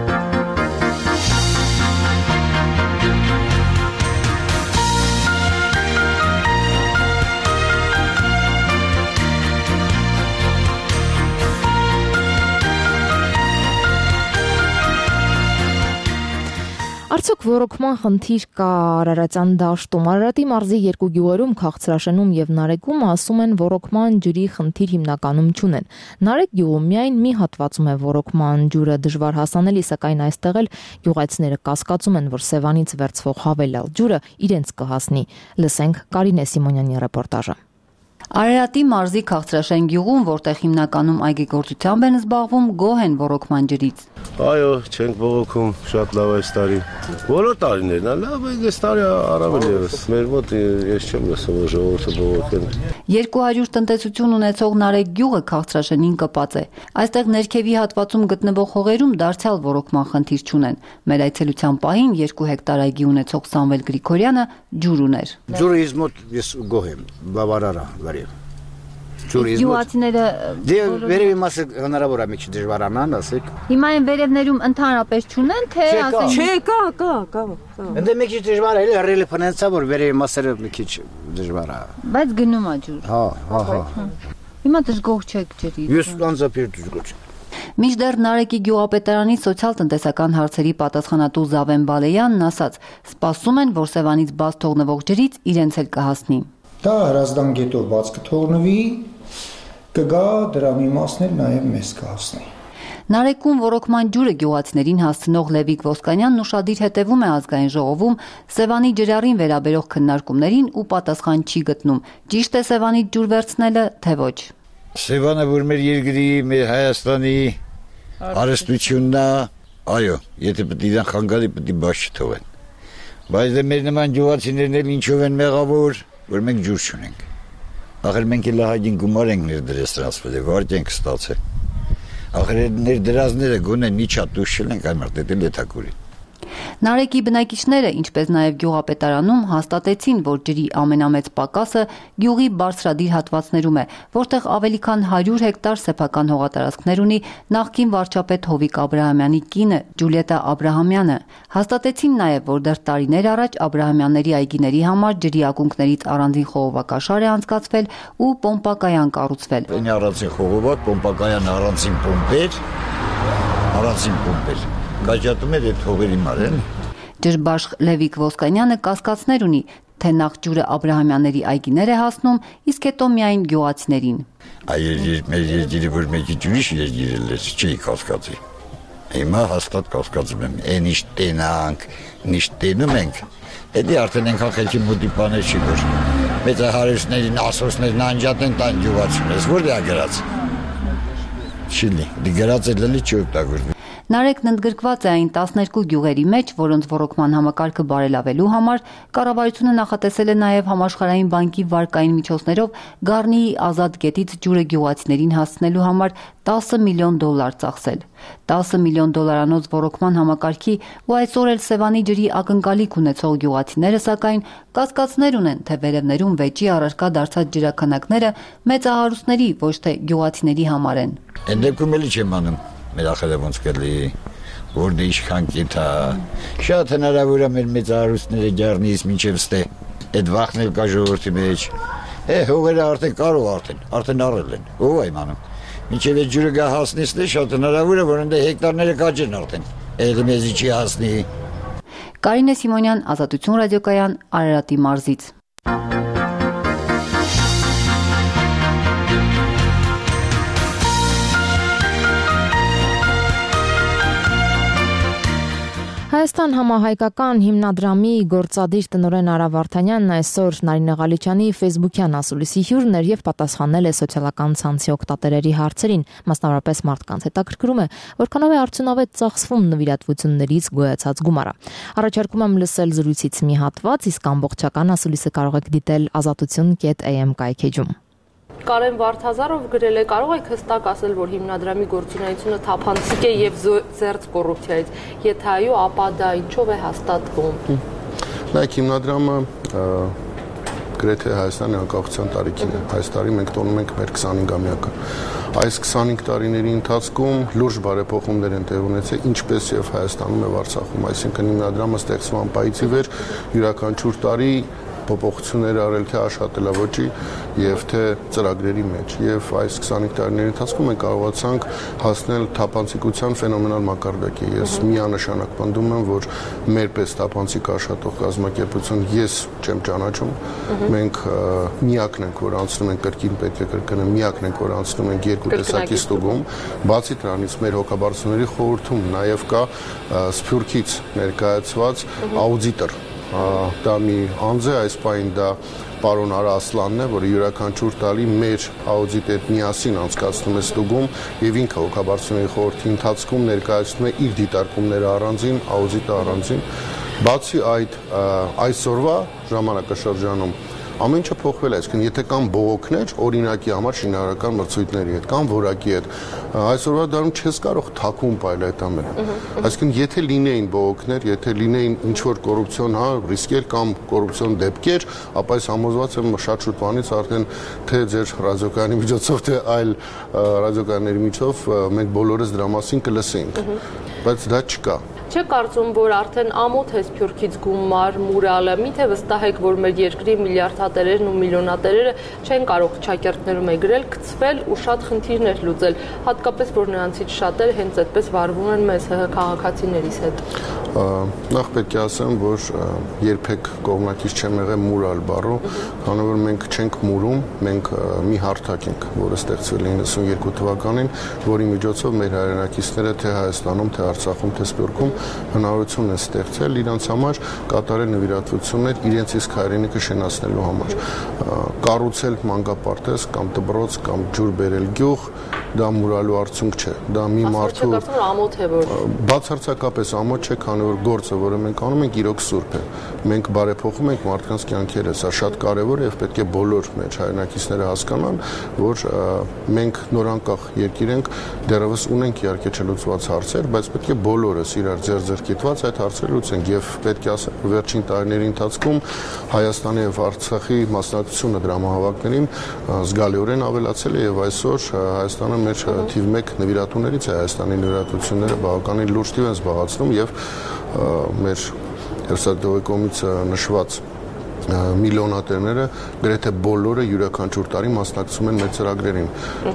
Արդյոք ոռոգման խնդիր կա Արարատյան դաշտում։ Արարատի մարզի երկու գյուղերում Քաղցրաշենում եւ Նարեկում ասում են ոռոգման ջրի խնդիր հիմնականում չունեն։ Նարեկ գյուղում միայն մի հատվածում է ոռոգման ջուրը դժվար հասանելի, սակայն այստեղ էլ գյուղացիները կասկածում են, որ Սևանից վերցվող հավելյալ ջուրը իրենց կհասնի։ Լսենք Կարինե Սիմոնյանի ռեպորտաժը։ Արարատի մարզի Քաղցրաշեն գյուղում, որտեղ հիմնականում այգեգործությամբ են զբաղվում, գոհ են ոռոգման ջրից։ Այո, չենք բողոքում, շատ լավ է այս տարի։ Բոլոր տարիներն են լավ, այս տարի առավել ևս։ Մեր մոտ ես չեմ լսում, որ ժողովուրդը բողոքեն։ երկու հարյուր տնտեսություն ունեցող Նարեկ գյուղը Քաղցրաշենին կպած է։ Այստեղ ներքևի հատվածում գտնվող հողերում դարձյալ ոռոգման խնդիր չունեն։ Մեր այցելության պահին երկու հեկտար այգի ունեցող Սամվել Գրիգորյանը ջուր ուներ։ Ջուրը իզ մոտ ես գոհ եմ, բավարար է։ Գյուղացիները վերևի մասը հնարավոր է մի քիչ դժվարանան, ասեք։ Հիմա այն վերևներում ընդհանրապես չունեն, թե ասենք։ Չէ, կա, կա, կա, կա։ Ընդ մի քիչ դժվար է, հրելի փնեցա, որ վերևի մասերը մի քիչ դժվար է։ Բայց գնում է ջուր։ Հա, հա, հա։ Հիմա դժգոհ չեք ջրից։ Ես անձամբ դժգոհ չեմ։ Մինչդեռ Նարեկի գյուղապետարանի սոցիալ-տնտեսական հարցերի պատասխանատու Զավեն Բալեյանն ասաց, սպասում են, որ Սևանից բաց թողնվող ջրից իրենց էլ կհասնի։ Դա հրազդան գետով բաց կթողնվի, կգա դրա մի մասն էլ նաև մեզ կհասնի։ Նարեկում ոռոգման ջուրը գյուղացիներին հասցնող Լևիկ Ոսկանյանն ուշադիր հետևում է ազգային ժողովում Սևանի ջրառին վերաբերող քննարկումներին ու պատասխան չի գտնում։ Ճիշտ է Սևանից ջուր վերցնելը, թե ոչ։ Սևանը որ մեր երկրի, մեր Հայաստանի հարստությունն է, այո, եթե պետք է իրան խանգարի, պետք է բաց չթողեն։ Բայց դե մեր նման գյուղացիներն էլ ինչով են մեղավոր, որ մենք ջուր չունենք։ Ախր մենք էլ հագին գումար ենք ներդրել սրանց վրա, վարկ ենք ստացել։ Ախր ներդրածները գոնե մի չատուշ չենք այն մարդը լեթակուրի։ Նարեկի բնակիչները, ինչպես նաև գյուղապետարանում հաստատեցին, որ ջրի ամենամեծ պակասը գյուղի բարձրադիր հատվածներում է, որտեղ ավելի քան հարյուր հեկտար սեփական հողատարածքներ ունի նախկին վարչապետ Հովիկ Աբրահամյանի կինը Ջուլիետա Աբրահամյանը։ Հաստատեցին նաև, որ դեռ տարիներ առաջ Աբրահամյանների այգիների համար ջրի ակունքներից առանձին խողովակաշար է անցկացվել ու պոմպակայան կառուցվել։ Այն առանձին խողովակ, պոմպակայան առանձին պոմպեր, առանձին պոմպեր։ Գաջատում է այդ հողերի մարեն։ Ջրբաշխ Լևիկ Ոսկանյանը կասկածներ ունի, թե նախ ջուրը Աբրահամյանների այգիներ է հասնում, իսկ հետո միայն գյուղացիներին։ Այ մեր երկիրը որ մեկի ջուրիշ երկիրել է, չի կասկածի։ Հիմա հաստատ կասկածում եմ, այն ինչ տենանք, ինչ տենում ենք, դա արդեն ենքան խելքի մոտի բաներ չի որ։ մեծահարույցներին, ասոցներին անջատեն տան գյուղացուն, ես որ դե ագրած։ Չիլի, դի գրած է լլի չի օգտագործվում։ Նարեկն ընդգրկված է այն տասներկու գյուղերի մեջ, որոնց ռոռոկման համակարգը բարելավելու համար կառավարությունը նախատեսել է նաև համաշխարհային բանկի վարկային միջոցներով Գառնիի ազատ գետից ջուրը գյուղացիներին հասցնելու համար տասը միլիոն դոլար ծախսել։ տասը միլիոն դոլարանոց ռոռոկման համակարգի ու այսօր էլ Սևանի ջրի ակնկալիք ունեցող գյուղացիները սակայն կասկածներ ունեն, թե վերևներում վեճի առարկա դարձած ջրաքանակները մեծահարուստների, ոչ թե գյուղացիների համար են։ Այն դեպքում էլի չեմ անում։ Մեր ախելը ոնց կլի, որ դե իշխան կիթա, շատ հնարավոր է մեր մեծահարուստները Գառնիից մինչև ստե, այդ վախն էլ կա ժողովրդի մեջ, է հողերը արդեն կարող արդեն, արդեն առել են, ով է իմանում, մինչև այդ ջուրը գա հասնի ստե, շատ հնարավոր է, որ ընդե հեկտարները կաճեն արդեն, էլի մեզի չի հասնի։ Կարինե Սիմոնյան, Ազատություն ռադիոկայան, Արարատի մարզից։ Հայաստան համահայկական հիմնադրամի գործադիր տնօրեն Արա Վարդանյանն այսօր Նարինե Ղալիչյանի ֆեյսբուքյան ասուլիսի հյուրն էր եւ պատասխանել է սոցիալական ցանցի օգտատերերի հարցերին, մասնավորապես մարդկանց հետաքրքրում է, որքանով է արդյունավետ ծախսվում նվիրատվություններից գոյացած գումարը։ Առաջարկում եմ լսել զրույցից մի հատված, իսկ ամբողջական ասուլիսը կարող եք դիտել ազատություն կետ էյ էմ կայքեջում։ Կարեն Վարդազարով գրել է, կարող եք հստակ ասել, որ հիմնադրամի գործունեությունը թափանցիկ է եւ զերծ կոռուպցիայից։ Եթե այո, ապա դա ինչով է հաստատվում։ Նայեք, հիմնադրամը գրեթե Հայաստանի անկախության տարիքին է։ Այս տարի մենք տոնում ենք մեր քսանհինգամյակը։ Այս քսանհինգ տարիների ընթացքում լուրջ բարեփոխումներ են տեղ ունեցել, ինչպես եւ Հայաստանում եւ Արցախում, այսինքն հիմնադրամը ստեղծման պայից ի վեր յուրաքանչյուր տարի փոփոխություններ արել թե աշխատելավոճի եւ թե ծրագրերի մեջ եւ այս քսանհինգ տարիների ընթացքում մենք կարողացանք հասնել թափանցիկության ֆենոմենալ մակարդակի։ Ես միանշանակ պնդում եմ, որ մեր պես թափանցիկ աշխատող կազմակերպություն ես չեմ ճանաչում։ Մենք միակն ենք, որ անցնում ենք կրկին պետք է կրկնեմ, միակն ենք, որ անցնում ենք երկու տեսակի ստուգում։ Բացի դրանից մեր հոգաբարձուների խորհրդում նաեւ կա Սփյուռքից ներկայացված աուդիտոր դա մի անձ է, այս պահին դա պարոն Արա Ասլանն է, որը յուրաքանչյուր տարի մեր աուդիտի հետ միասին անցկացնում է ստուգում եւ ինքը հոգաբարձուների խորհրդի ընթացքում ներկայացնում է իր դիտարկումները առանձին, աուդիտը առանձին։ Բացի այդ, այսօրվա ժամանակաշրջանում ամեն ինչը փոխվել է, այսինքն եթե կան բողոքներ, օրինակի համար շինարարական մրցույթների հետ, կամ որակի հետ, այսօրվա դարում չես կարող թաքուն պայել այդ ամենը։ Այսինքն եթե լինեին բողոքներ, եթե լինեին ինչ-որ կոռուպցիոն, հա, ռիսկեր կամ կոռուպցիոն դեպքեր, ապա այս համոզված եմ շատ շուտ բանից արդեն թե ձեր ռադիոկայանի միջոցով, թե այլ ռադիոկայանների միջով մենք բոլորս դրա մասին կլսեինք, բայց դա չկա։ Չէ կարծում, որ արդեն ամոթ է Սփյուռքից գումար մուրալը, միթե վստահ եք, որ մեր երկրի միլիարդատերերն ու միլիոնատերերը չեն կարող չակերտներում է գրել, գցվել ու շատ խնդիրներ լուծել, հատկապես որ նրանցից շատերը հենց այդպես վարվում են մեզ ՀՀ քաղաքացիներիս հետ։ Նախ պետք է ասեմ, որ երբեք կողմնակից չեմ եղել մուրալ բառը, քանի որ մենք չենք մուրում, մենք մի հարթակ ենք, որը ստեղծվել է իննսունյոթ թվականին, որի միջոցով մեր հայրենակիցները թե Հայաստանում, թե Արցախում, թե Սփյուռքում հնարավորություն են ստեղծել իրենց համար կատարել նվիրատվություններ իրենց իսկ հայրենիքը շենացնելու համար։ Կառուցել մանկապարտեզ կամ դպրոց կամ ջուր բերել գյուղ, դա մուրալու արդյունք չէ, դա մի մարդու բացարձակապես ամոթ չէ, քանի որ գործը, որը մենք անում ենք, իրոք սուրբ է։ Մենք բարեփոխում ենք մարդկանց կյանքերը, սա շատ կարևոր է եւ պետք է բոլոր մեր հայրենակիցները հասկանան, որ մենք նորանկախ երկիր ենք, դեռևս ունենք իհարկե չլուծված հարցեր, բայց պետք է բոլորս իրար ձեռձեռքիտված այդ հարցերը լուծենք եւ պետք է ասել, վերջին տարիների ընթացքում Հայաստանի եւ Արցախի մասնակցությունը դրամահավաքներին զգալիորեն ավելացել է եւ այսօր Հայաստանը մեր թիվ մեկ նվիրատուներից է, Հայաստանի նվիրատվությունները բավականին լուրջ թիվ են զբաղեցնում եւ մեր հերոսադողի կողմից նշված միլիոնատերները գրեթե բոլորը յուրաքանչյուր տարի մասնակցում են մեր ծրագրերին։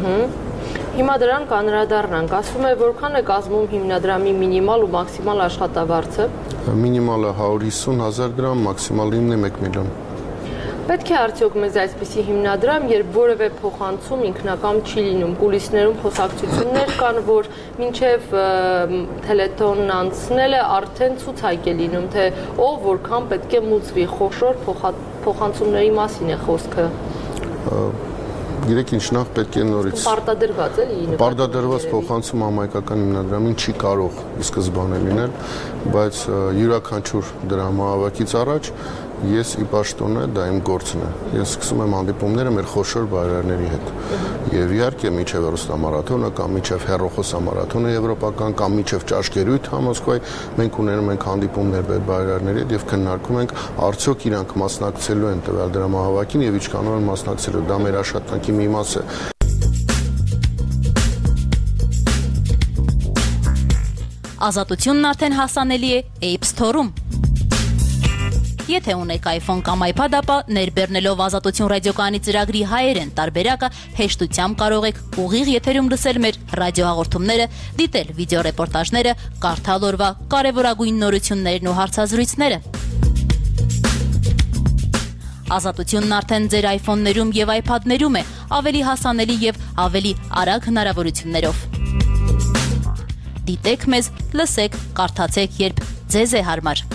Հիմա դրան կանրադառնանք, ասում է որքան է կազմում հիմնադրամի մինիմալ ու մաքսիմալ աշխատավարձը։ Մինիմալը հարյուր հիսուն հազար դրամ, մաքսիմալինն է մեկ միլիոն։ Պետք է արդյոք մեզ այսպիսի հիմնադրամ, երբ որևէ փոխանցում ինքնակամ չի լինում, կուլիսներում խոսակցություններ կան, որ մինչև թելեթոնն անցնելը արդեն ցուցակ է լինում, թե ով որքան պետք է մուծվի, խոշոր փոխանցումների մասին է խոսքը։ Գիտեք ինչ, նախ պետք է նորից պարտադրված էլի պարտադրված փոխանցում համայնքական հիմնադրամին չի կարող ի սկզբանե լինել, բայց յուրաքանչյուր դրամահավաքից առաջ ես ի պաշտոնը դա իմ գործն է։ Ես սկսում եմ հանդիպումները մեր խոշոր բարերարների հետ։ Եվ իհարկե միջև հեռուստամարաթոնը կամ միջև հեռախոսամարաթոնը եվրոպական կամ միջև ճաշկերույթ Մոսկվայի մենք ունենում ենք հանդիպումներ մեր բարերարների հետ եւ քննարկում ենք արդյոք իրանք մասնակցելու են տվյալ դրամահավաքին եւ ինչքանով են մասնակցելու։ Դա մեր աշխատանքի մի մաս է։ Ազատությունն արդեն հասանելի է App Store-ում։ Եթե ունեք iPhone կամ iPad, ապա ներբեռնելով Ազատություն ռադիոկայանի ծրագրի հայերեն տարբերակը հեշտությամբ կարող եք ուղիղ եթերում լսել մեր ռադիոհաղորդումները, դիտել վիդեոռեպորտաժները, կարդալ օրվա կարևորագույն նորություններն ու հարցազրույցները։ Ազատությունն արդեն ձեր iPhone-ներում եւ iPad-ներում է, ավելի հասանելի եւ ավելի արագ հնարավորություններով։ Դիտեք մեզ, լսեք, կարդացեք, երբ ձեզ է հարմար։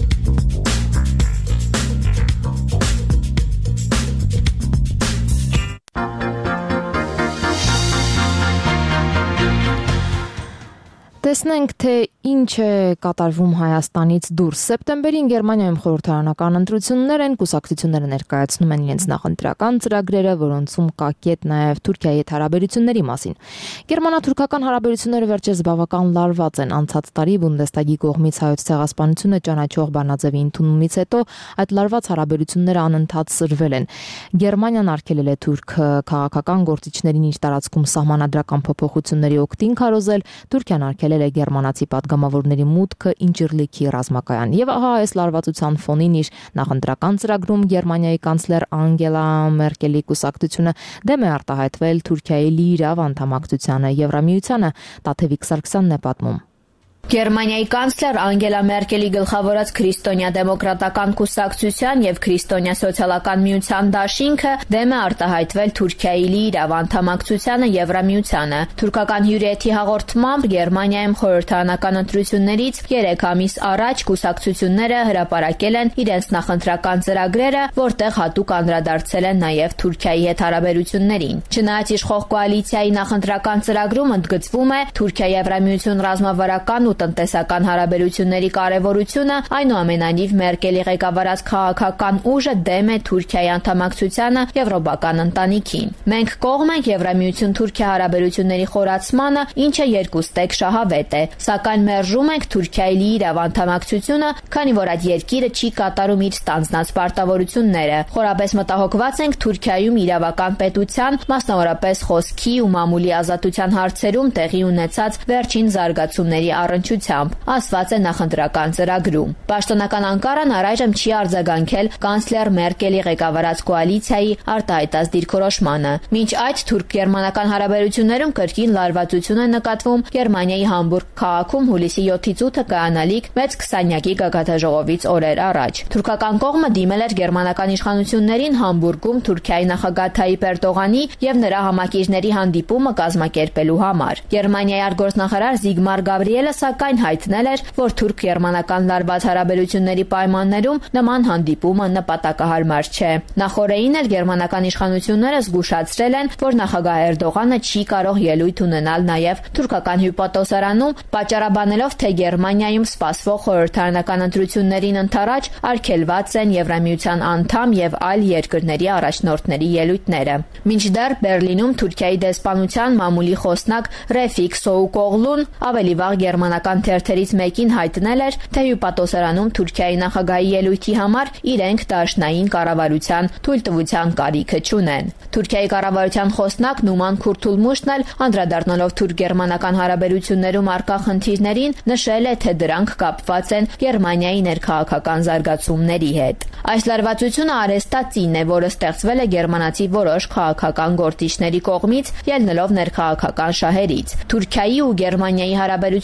Տեսնենք, թե ինչ է կատարվում Հայաստանից դուրս։ Սեպտեմբերին Գերմանիայում խորհրդարանական ընտրություններ են, կուսակցությունները ներկայացնում են իրենց նախընտրական ծրագրերը, որոնցում կա կետ նաև Թուրքիայի հետ հարաբերությունների մասին։ Գերմանա-թուրքական հարաբերությունները վերջերս բավական լարված են։ Անցած տարի Բունդեստագի կողմից հայոց ցեղասպանությունը ճանաչող բանաձևի ընդունումից հետո այդ լարված հարաբերությունները անընդհատ սրվել են։ Գերմանիան արգելել է թուրք քաղաքական գործիչներին իր տարածքում սահմանադրական փոփոխությունների օգտին քարոզել, Թուրքիան արգելել է գերմանացի պատգամավորների մուտքը Ինջիրլիքի ռազմակայան։ Եվ ահա այս լարվածության ֆոնին իր նախընտրական ծրագրում Գերմանիայի կանցլեր Անգելա Մերկելի կուսակցությունը դեմ է արտահայտվել Թուրքիայի լիիրավ անդամակցությանը Եվրամիությանը, Տաթևիկ Սարգսյանն է պատմում։ Գերմանիայի կանցլեր Անգելա Մերկելի գլխավորած Քրիստոնյա դեմոկրատական կուսակցության եւ Քրիստոնյա սոցիալական միության դաշինքը դեմ է արտահայտվել Թուրքիայի լիիրավ անդամակցությանը Եվրամիությանը։ Թուրքական հյուրերի հաղորդմամբ Գերմանիայում խորհրդարանական ընտրություններից երեք ամիս առաջ կուսակցությունները հրապարակել են իրենց նախընտրական ծրագրերը, որտեղ հատուկ անդրադարձել են նաեւ Թուրքիայի հետ հարաբերություններին։ Չնայած իշխող կոալիցիայի նախընտրական ծրագրում ընդգծվում է Թուրքիա-Եվրամիություն ռազմավարական ու տնտեսական հարաբերությունների կարևորությունը, այնուամենայնիվ Մերկելի ղեկավարած քաղաքական ուժը դեմ է Թուրքիայի անդամակցությանը եվրոպական ընտանիքին։ Մենք կողմ ենք Եվրամիություն-Թուրքիա հարաբերությունների խորացմանը, ինչը երկուստեք շահավետ է, սակայն մերժում ենք Թուրքիայի լիիրավ անդամակցությունը, քանի որ այդ երկիրը չի կատարում իր ստանձնած պարտավորությունները։ Խորապես մտահոգված ենք Թուրքիայում իրավական պետության, մասնավորապես խոսքի ու մամուլի ազատության հարցերում տեղի ունեցած վերջին զարգացումների առնչությամբ, ասված է նախընտրական ծրագրում։ Պաշտոնական Անկարան առայժմ չի արձագանքել կանցլեր Մերկելի ղեկավարած կոալիցիայի արտահայտած դիրքորոշմանը։ Մինչ այդ թուրք-գերմանական հարաբերություններում կրկին լարվածություն է նկատվում Գերմանիայի Համբուրգ քաղաքում հուլիսի յոթից ութը կայանալիք մեծ քսանյակի գագաթաժողովից օրեր առաջ։ Թուրքական կողմը դիմել էր գերմանական իշխանություններին Համբուրգում Թուրքիայի նախագահ Թայիպ Էրդողանի եւ նրա համակիրների հանդիպումը կազմակերպելու համար։ Գերմանիայի արտգործնախարար Զիգմար Գաբրիելը սակայն հայտնել էր, որ թուրք-գերմանական լարված հարաբերությունների պայմաններում նման հանդիպումը նպատակահարմար չէ։ Նախորդին էլ գերմանական իշխանությունները զգուշացրել են, որ նախագահ Էրդողանը չի կարող ելույթ ունենալ նաև թուրքական հյուպատոսարանում, պատճառաբանելով, թե Գերմանիայում սպասվող խորհրդարանական ընտրություններին ընդառաջ արգելված են Եվրամիության անդամ եւ այլ երկրների առաջնորդների ելույթները։ Մինչդեռ Բերլինում Թուրքիայի դեսպանության մամուլի խոսնակ Ռեֆիկ Սոուկօղլուն ավելի վաղ գերմանական թերթերից մեկին հայտնել էր, թե հյուպատոսարանում Թուրքիայի նախագահի ելույթի համար իրենք դաշնային կառավարության թույլտվության կարիքը չունեն։ Թուրքիայի կառավարության խոսնակ Նուման Քուրթուլմուշն էլ անդրադառնալով թուրք-գերմանական հարաբերություններում առկա խնդիրներին նշել է, թե դրանք կապված են Գերմանիայի ներքաղաքական զարգացումների հետ։ Այս լարվածությունը արեստածին է, որը ստեղծվել է գերմանացի որոշ քաղաքական գործիչների կողմից, ելնելով ներքաղաքական շահերից։ Թուրքիայի ու Գերմանիայի հարաբերությունները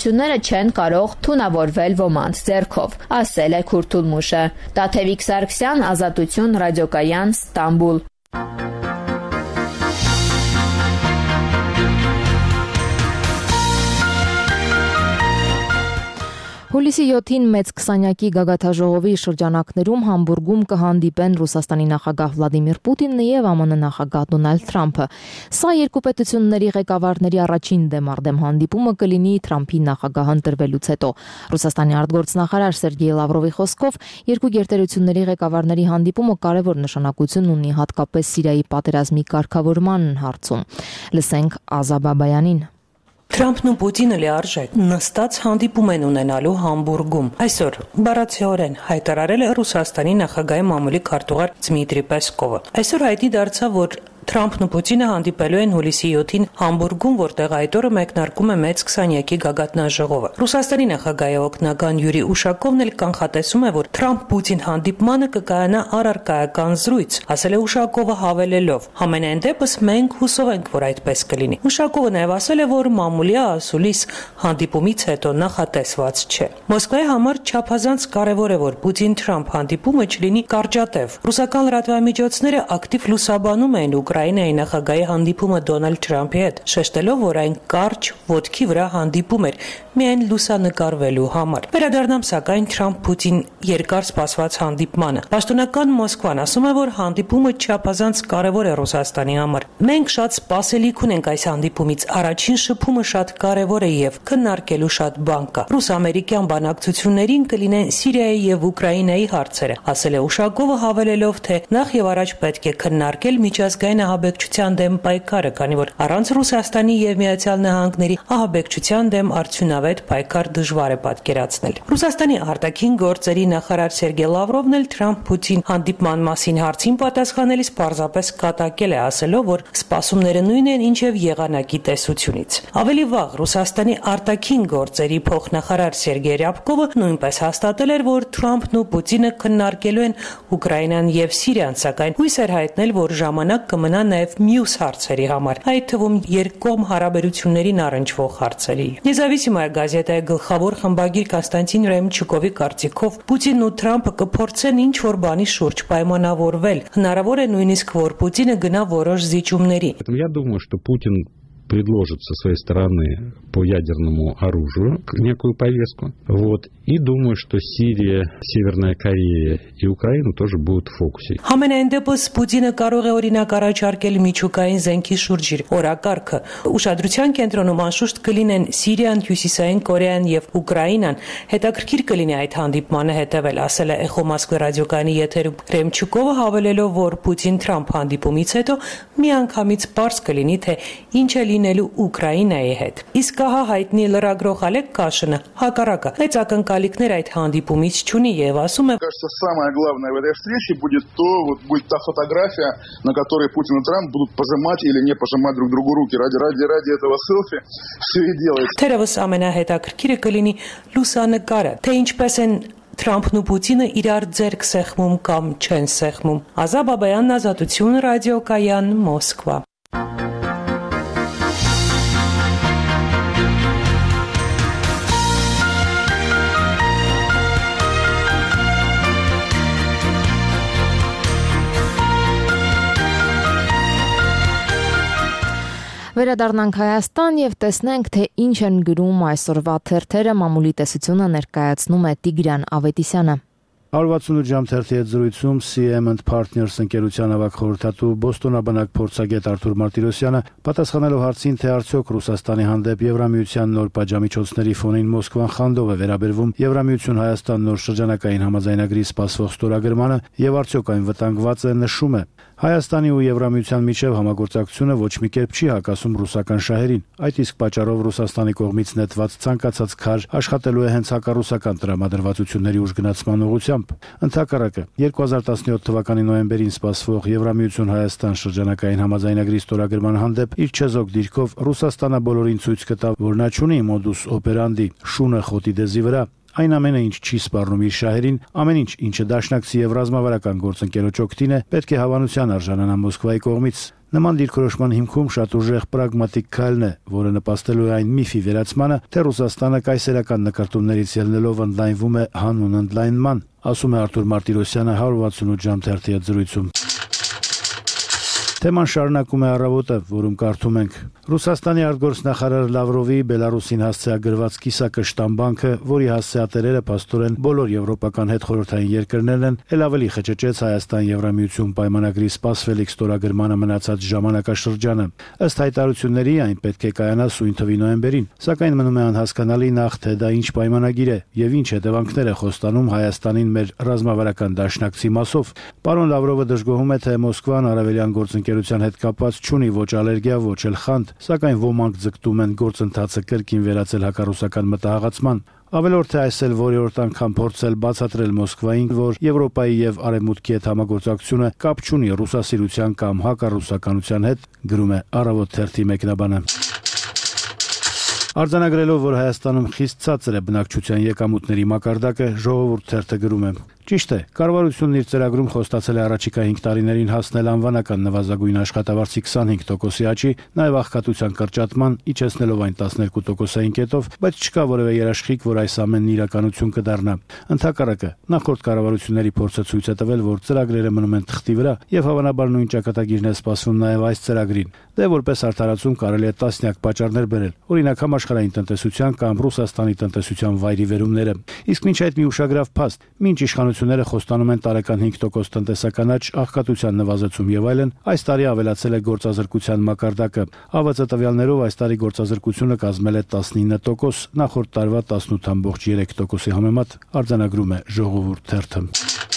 չեն կարող թունավորվել ոմանց ձեռքով, ասել է Քուրթուլմուշը։ Տաթևիկ Սարգսյան, Ազատություն, ռադիոկայան, Ստամբուլ։ Հուլիսի յոթին մեծ քսանյակի գագաթաժողովի շրջանակներում Համբուրգում կհանդիպեն Ռուսաստանի նախագահ Վլադիմիր Պուտինը եւ ԱՄՆ նախագահ Դոնալդ Թրամփը։ Սա երկու պետությունների ղեկավարների առաջին դեմարդեմ հանդիպումը կլինի Թրամփի նախագահ ընտրվելուց հետո։ Ռուսաստանի արտգործնախարար Սերգեյ Լավրովի խոսքով երկու գերտերությունների ղեկավարների հանդիպումը կարևոր նշանակություն ունի հատկապես Սիրիայի պատերազմի կարգավորման հարցում։ Լսենք Ազա Բաբայանին։ Թրամփն ու Պուտինը լիարժեք նստած հանդիպում են ունենալու Համբուրգում։ Այսօր բառացիորեն հայտարարել է Ռուսաստանի նախագահի մամուլի քարտուղար Դմիտրի Պեսկովը։ Այսօր հայտնի դարձավ, որ Թրամփն ու Պուտինը հանդիպելու են հուլիսի յոթին Համբուրգում, որտեղ այդ օրը մեկնարկում է մեծ քսանյակի գագաթնաժողովը։ Ռուսաստանի նախագահի օգնական Յուրի Ուշակովն էլ կանխատեսում է, որ Թրամփ-Պուտին հանդիպմանը կկայանա առարկայական զրույց, ասել է Ուշակովը հավելելով. «Համենայն դեպս մենք հուսով ենք, որ այդպես կլինի»։ Ուշակովը նաև ասել է, որ մամուլի ասուլիս հանդիպումից հետո նախատեսված չէ։ Մոսկվայի համար չափազանց կարևոր է, որ Պուտին-Թրամփ հանդիպումը չլինի կարճատև։ Ռուսական լրատվամիջոցները ակտիվ լուսաբանում էին Ուկրաինայի նախագահի հանդիպումը Դոնալդ Թրամփի հետ, շեշտելով, որ այն կարճ ոտքի վրա հանդիպում էր միայն լուսանկարվելու համար։ Վերադառնամ սակայն Թրամփ-Պուտին երկար սպասված հանդիպմանը։ Պաշտոնական Մոսկվան ասում է, որ հանդիպումը չափազանց կարևոր է Ռուսաստանի համար։ Մենք շատ սպասելիք ունենք այս հանդիպումից։ Առաջին շփումը շատ կարևոր է եւ քննարկելու շատ բան կա։ Ռուս-ամերիկյան բանակցություններին կլինեն Սիրիայի եւ Ուկրաինայի հարցերը, ասել է Ուշակովը, հավելելով, թե նախ եւ առաջ պետք է քննարկել միջազգային ահաբեկչության դեմ պայքարը, քանի որ առանց Ռուսաստանի եւ Միացյալ Նահանգների ահաբեկչության դեմ արդյունավետ պայքար դժվար է պատկերացնել։ Ռուսաստանի արտաքին գործերի նախարար Սերգեյ Լավրովն էլ Թրամփ-Պուտին հանդիպման մասին հարցին պատասխանելիս պարզապես կատակել է, ասելով, որ սպասումները նույնն են, ինչև եղանակի տեսությունից։ Ավելի վաղ Ռուսաստանի արտաքին գործերի փոխնախարար Սերգեյ Ռյաբկովը նույնպես հաստատել էր, որ Թրամփն ու Պուտինը քննարկելու են Ուկրաինան եւ Սիրիան, սակայն հույս էր հայտնել, որ ժամանակ կմնա նաև մյուս հարցերի համար, այդ թվում երկկողմ հարաբերություններին առնչվող հարցերի։ Նեզավիսիմայա գազետայի գլխավոր խմբագիր Կոնստանտին Ռեմչուկովի կարծիքով Պուտինն ու Թրամփը կփորձեն ինչ-որ բանի շուրջ պայմանավորվել։ Հնարավոր է նույնիսկ, որ Պուտինը գնա որոշ զիջումների։ Я думаю, что Путин предложит со своей стороны по ядерному оружию некую повестку. Вот. И думаю, что Сирия, Северная Корея и Украина тоже будут в фокусе. Համենայն դեպս Պուտինը կարող է օրինակ առաջարկել միջուկային զենքի շուրջ իր օրակարգը։ Ուշադրության կենտրոնում անշուշտ կլինեն Սիրիան, Հյուսիսային Կորեան եւ Ուկրաինան։ Հետաքրքիր կլինի այդ հանդիպմանը հետևել, ասել է Էխո Մոսկվա ռադիոկայանի եթերում Ռեմչուկովը, հավելելով, որ Պուտին-Թրամփ հանդիպումից հետո միանգամից պարզ կլինի, թե ինչ է լինելու Ուկրաինայի հետ։ Իսկ ահա հայտնի լրագրող Олег Кашин հակառակը մեծ ակնկալիքներ այդ հանդիպումից չունի եւ ասում է. Кажется, самое главное в этой встрече будет то, вот будет та фотография, на которой Путин и Трамп будут пожимать или не пожимать друг другу руки. Ради ради ради этого селфи все и делается. Թերևս ամենահետաքրքիրը կլինի լուսանկարը, թե ինչպես են Թրամփն ու Պուտինը իրար ձեռք սեղմում կամ չեն սեղմում։ Ազա Բաբայան, Ազատություն, ռադիոկայան, Մոսկվա։ Վերադառնանք Հայաստան եւ տեսնենք, թե ինչ են գրում այսօրվա թերթերը։ Մամուլի տեսությունը ներկայացնում է Տիգրան Ավետիսյանը։ one sixty-eight ժամ թերթի հետ զրույցում C M and Partners ընկերության ավագ խորհրդատու Բոստոնաբնակ փորձագետ Արթուր Մարտիրոսյանը պատասխանելով հարցին, թե արդյոք Ռուսաստանի հանդեպ Եվրամիության նոր պատժամիջոցների ֆոնին Մոսկվան խանդով է վերաբերվում Եվրամիություն Հայաստան նոր շրջանակային համաձայնագրի սպասվող ստորագրմանը եւ արդյոք այն վտանգված է, նշում է. Հայաստանի ու Եվրամիության միջև համագործակցությունը ոչ մի կերպ չի հակասում ռուսական շահերին։ Այդ իսկ պատճառով Ռուսաստանի կողմից նետված ցանկացած քար աշխատելու է հենց հակառուսական տրամադրվածությունների ուժգնացման ուղղությամբ։ Ընդհակառակը երկու հազար տասնյոթ թվականի նոյեմբերին սպասվող Եվրամիություն Հայաստան շրջանակային համաձայնագրի ստորագրման հանդեպ իր չեզոք դիրքով Ռուսաստանը բոլորին ցույց կտա, որ նա չունի մոդուս օպերանդի՝ շունը խոտի դեզի վրա։ Այն ամենը, ինչ չի սպառնում իր շահերին, ամեն ինչ, ինչը դաշնակցի եւ ռազմավարական գործընկերոջ օգտին է, պետք է հավանության արժանանա Մոսկվայի կողմից։ Նման դիրքորոշման հիմքում շատ ուժեղ պրագմատիկ քայլն է, որը նպաստելու է այն միֆի վերացմանը, թե Ռուսաստանը կայսերական նկարտումներից ելնելով ընդլայնվում է հանուն ընդլայնման, ասում է Արթուր Մարտիրոսյանը one sixty-eight ժամ թերթի հետ զրույցում։ Թեման շարունակում է առավոտը, որում կարդում ենք. Ռուսաստանի արտգործնախարար Լավրովի Բելարուսին հասցեագրված կիսակշտան բանկը, որի հասցեատերերը փաստորեն բոլոր եվրոպական հետխորհրդային երկրներն են, ել ավելի խճճեց Հայաստան-Եվրամիություն պայմանագրի սպասվելիք ստորագրմանը մնացած ժամանակաշրջանը։ Ըստ հայտարարությունների այն պետք է կայանա սույն թվի նոյեմբերին, սակայն մնում է անհասկանալի նախ թե դա ինչ պայմանագիր է եւ ինչ հետևանքներ է խոստանում Հայաստանին մեր ռազմավարական դաշնակցի մասով։ Պարոն Լավրովը դժգոհում է, թե Մոսկվան արևելյան գործընկերության հետ կապված չունի ոչ ալերգիա, ոչ էլ խանդ, սակայն ոմանք ձգտում են գործընթացը կրկին վերածել հակառուսական մտահղացման։ Ավելորդ թե այս էլ որևորդ անգամ փորձել բացատրել Մոսկվային, որ Եվրոպայի եւ Արևմուտքի հետ համագործակցությունը կապ չունի ռուսասիրության կամ հակառուսականության հետ, գրում է Առավոտ թերթի մեկնաբանը։ Արձանագրելով, որ Հայաստանում խիստ ցածր է բնակչության եկամուտների մակարդակը, Ժողովուրդ թերթը գրում է. Ճիշտ է, կառավարությունն իր ծրագրում խոստացել է առաջիկա հինգ տարիներին հասնել անվանական նվազագույն աշխատավարձի twenty-five տոկոսի աճի, նաև աղքատության կրճատման, իջեցնելով այն twelve տոկոսային կետով, բայց չկա որևէ երաշխիք, որ այս ամենն իրականություն կդառնա։ Ընդհակառակը, նախորդ կառավարությունների փորձը ցույց է տվել, որ ծրագրերը մնում են թղթի վրա, եւ հավանաբար նույն ճակատագիրն է սպասվում նաև այս ծրագրին։ Դե որպես արդարացում կարելի է տասնյակ պատճառներ բերել, օրինակ համաշխարհային տնտեսության կամ Ռուսաստանի տնտեսության վայրիվերումները։ Իսկ մինչ այդ մի ուշագրավ փաստ, մինչ իշխանությունները խոստանում են տարեկան five տոկոս տնտեսական աճ, աղքատության նվազեցում եւ այլն, այս տարի ավելացել է գործազրկության մակարդակը։ ԱՎԾ տվյալներով այս տարի գործազրկությունը կազմել է nineteen տոկոս, նախորդ տարվա eighteen point three տոկոսի համեմատ, արձանագրում է Ժողովուրդ թերթը։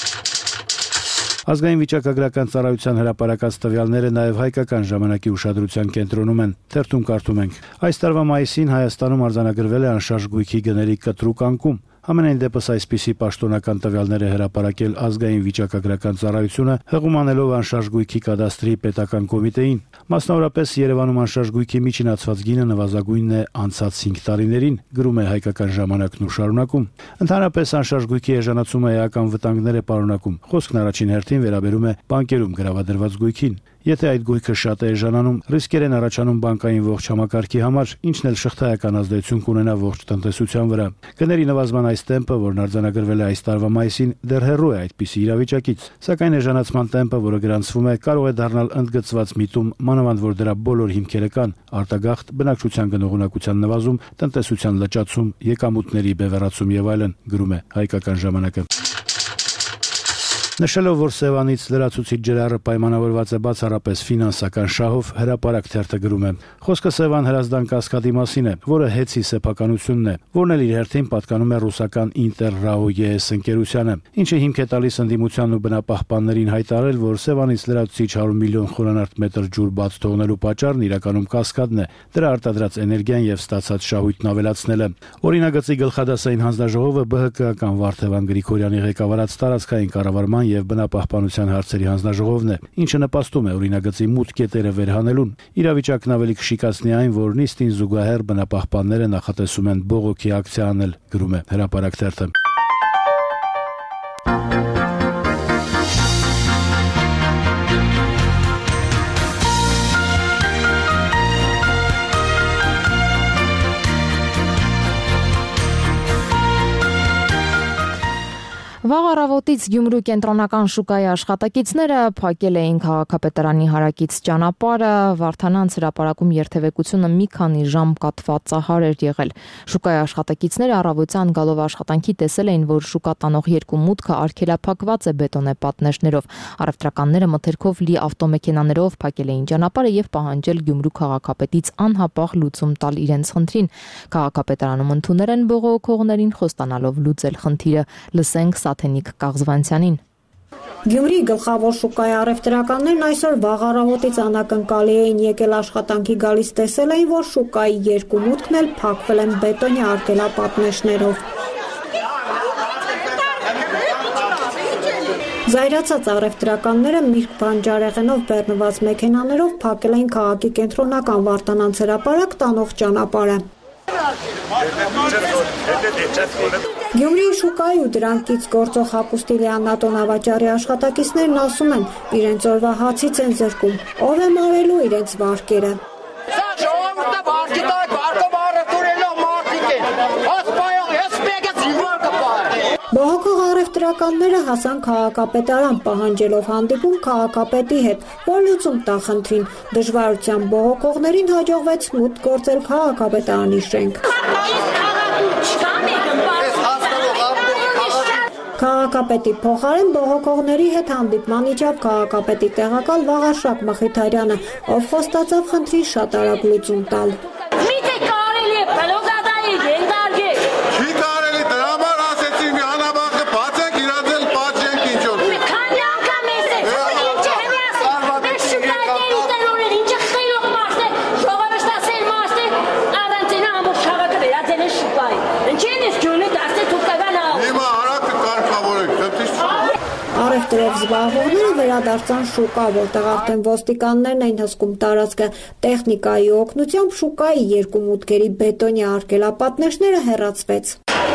Ազգային վիճակագրական ծառայության հրապարակած տվյալները նաև հայկական ժամանակի ուշադրության կենտրոնում են։ Թերթում կարդում ենք. Այս տարվա մայիսին Հայաստանում արձանագրվել է անշարժ գույքի գների կտրուկ անկում։ Ամենայն դեպս այսպիսի պաշտոնական տվյալներ է հրապարակել ազգային վիճակագրական ծառայությունը, հղումանելով անշարժ գույքի կադաստրի պետական կոմիտեին։ Մասնավորապես Երևանում անշարժ գույքի միջինացված գինը նվազագույնն է անցած cinq տարիներին, գրում է հայկական ժամանակն ու շարունակում։ Ընդհանրապես անշարժ գույքի էժանացումը էական վտանգներ է պարունակում։ Խոսքն առաջին հերթին վերաբերում է բանկերում գրավադրված գույքին։ Եթե այդ գույքը շատ է էժանանում, ռիսկեր են առաջանում բանկային ողջ համակարգի համար, ինչն էլ շղթայական ազդեցություն կունենա ողջ տնտեսության վրա։ Գների նվազման այս տեմպը, որն արձանագրվել է այս տարվա մայիսին, դեռ հեռու է այդպիսի իրավիճակից, սակայն էժանացման տեմպը, որը գրանցվում է, կարող է դառնալ ընդգծված միտում, մանավանդ որ դրա բոլոր հիմքերը կան՝ արտագաղթ, բնակչության գնողունակության նվազում, տնտեսության լճացում, եկամուտների բևեռացում եւ այլն, գրում է հայկական ժամանակը։ Նշելով, որ Սևանից լրացուցիչ ջրառը պայմանավորված է բացառապես ֆինանսական շահով, հրապարակ թերթը գրում է. Խոսքը Սևան Հրազդան կասկադի մասին է, որը հեծի սեփականությունն է, որն էլ իր հերթին պատկանում է ռուսական Ինտեր-Ռաո-ԵՍ ընկերությանը, ինչը հիմք է տալիս ընդդիմությանն ու բնապահպաններին հայտարարել, որ Սևանից լրացուցիչ one hundred միլիոն խորանարդ մետր ջուր բաց թողնելու պատճառն իրականում կասկադն է, դրա արտադրած էներգիան եւ ստացած շահույթն ավելացնելը։ Օրինագծի գլխադասային հանձնաժողովը ԲՀԿ-ական Վարդևան Գրիգորյանի ղեկավարած տարածքային կառավարման եւ բնապահպանության հարցերի հանձնաժողովն է, ինչը նպաստում է օրինագծի մութ կետերը վերհանելուն։ Իրավիճակն ավելի կշիկացնի այն, որ նիստին զուգահեռ բնապահպանները նախատեսում են բողոքի ակցիա անել, գրում է հրապարակ թերթը։ Վաղ առավոտից Գյումրու կենտրոնական շուկայի աշխատակիցները փակել էին քաղաքապետարանի հարակից ճանապարհը, Վարդանանց հրապարակում երթևեկությունը մի քանի ժամ կաթվածահար էր եղել։ Շուկայի աշխատակիցները առավոտյան գալով աշխատանքի տեսել էին, որ շուկա տանող երկու մուտքը արգելափակված է բետոնե պատնեշներով։ Առևտրականները մթերքով լի ավտոմեքենաներով փակել էին ճանապարհը եւ պահանջել Գյումրու քաղաքապետից անհապաղ լուծում տալ իրենց խնդրին։ Քաղաքապետարանում ընդունել են բողոքողներին, խոստանալով լուծել խնդիրը։ Լսենք Սաթենիկ Կաղզվանցյանին։ Գյումրի գլխավոր շուկայի առևտրականներն այսօր վաղ առավոտից անակնկալի էին եկել աշխատանքի գալիս տեսել էին, որ շուկայի երկու մուտքն էլ փակվել են բետոնի արգելապատնեշներով։ Զայրացած առևտրականները միրգ բանջարեղենով բեռնված մեքենաներով փակել էին քաղաքի կենտրոնական Վարդանանց հրապարակ տանող ճանապարհը։ Գյումրիի շուկայի ու դրանքից գործող հագուստի լիանատոն ավաճառի աշխատակիցներն ասում են, իրենց օրվա հացից են զրկում, ով է մարելու իրենց վարկերը։ Բողոքող առևտրականները հասան քաղաքապետարան պահանջելով հանդիպում քաղաքապետի հետ, որ լուծում տա խնդրին։ Դժվարությամբ բողոքողներին հաջողվեց մուտք գործել քաղաքապետարանի շենք։ Քաղաքապետի փոխարեն բողոքողների հետ հանդիպման իջավ քաղաքապետի տեղակալ Վաղարշակ Մխիթարյանը, ով խոստացավ խնդրին շատ արագ լուծում տալ։ Առևտրով զբաղվողները վերադարձան շուկա, որտեղ արդեն ոստիկաններն էին հսկում տարածքը։ Տեխնիկայի օգնությամբ շուկայի երկու մուտքերի բետոնի արգելապատնեշները հեռացվեց։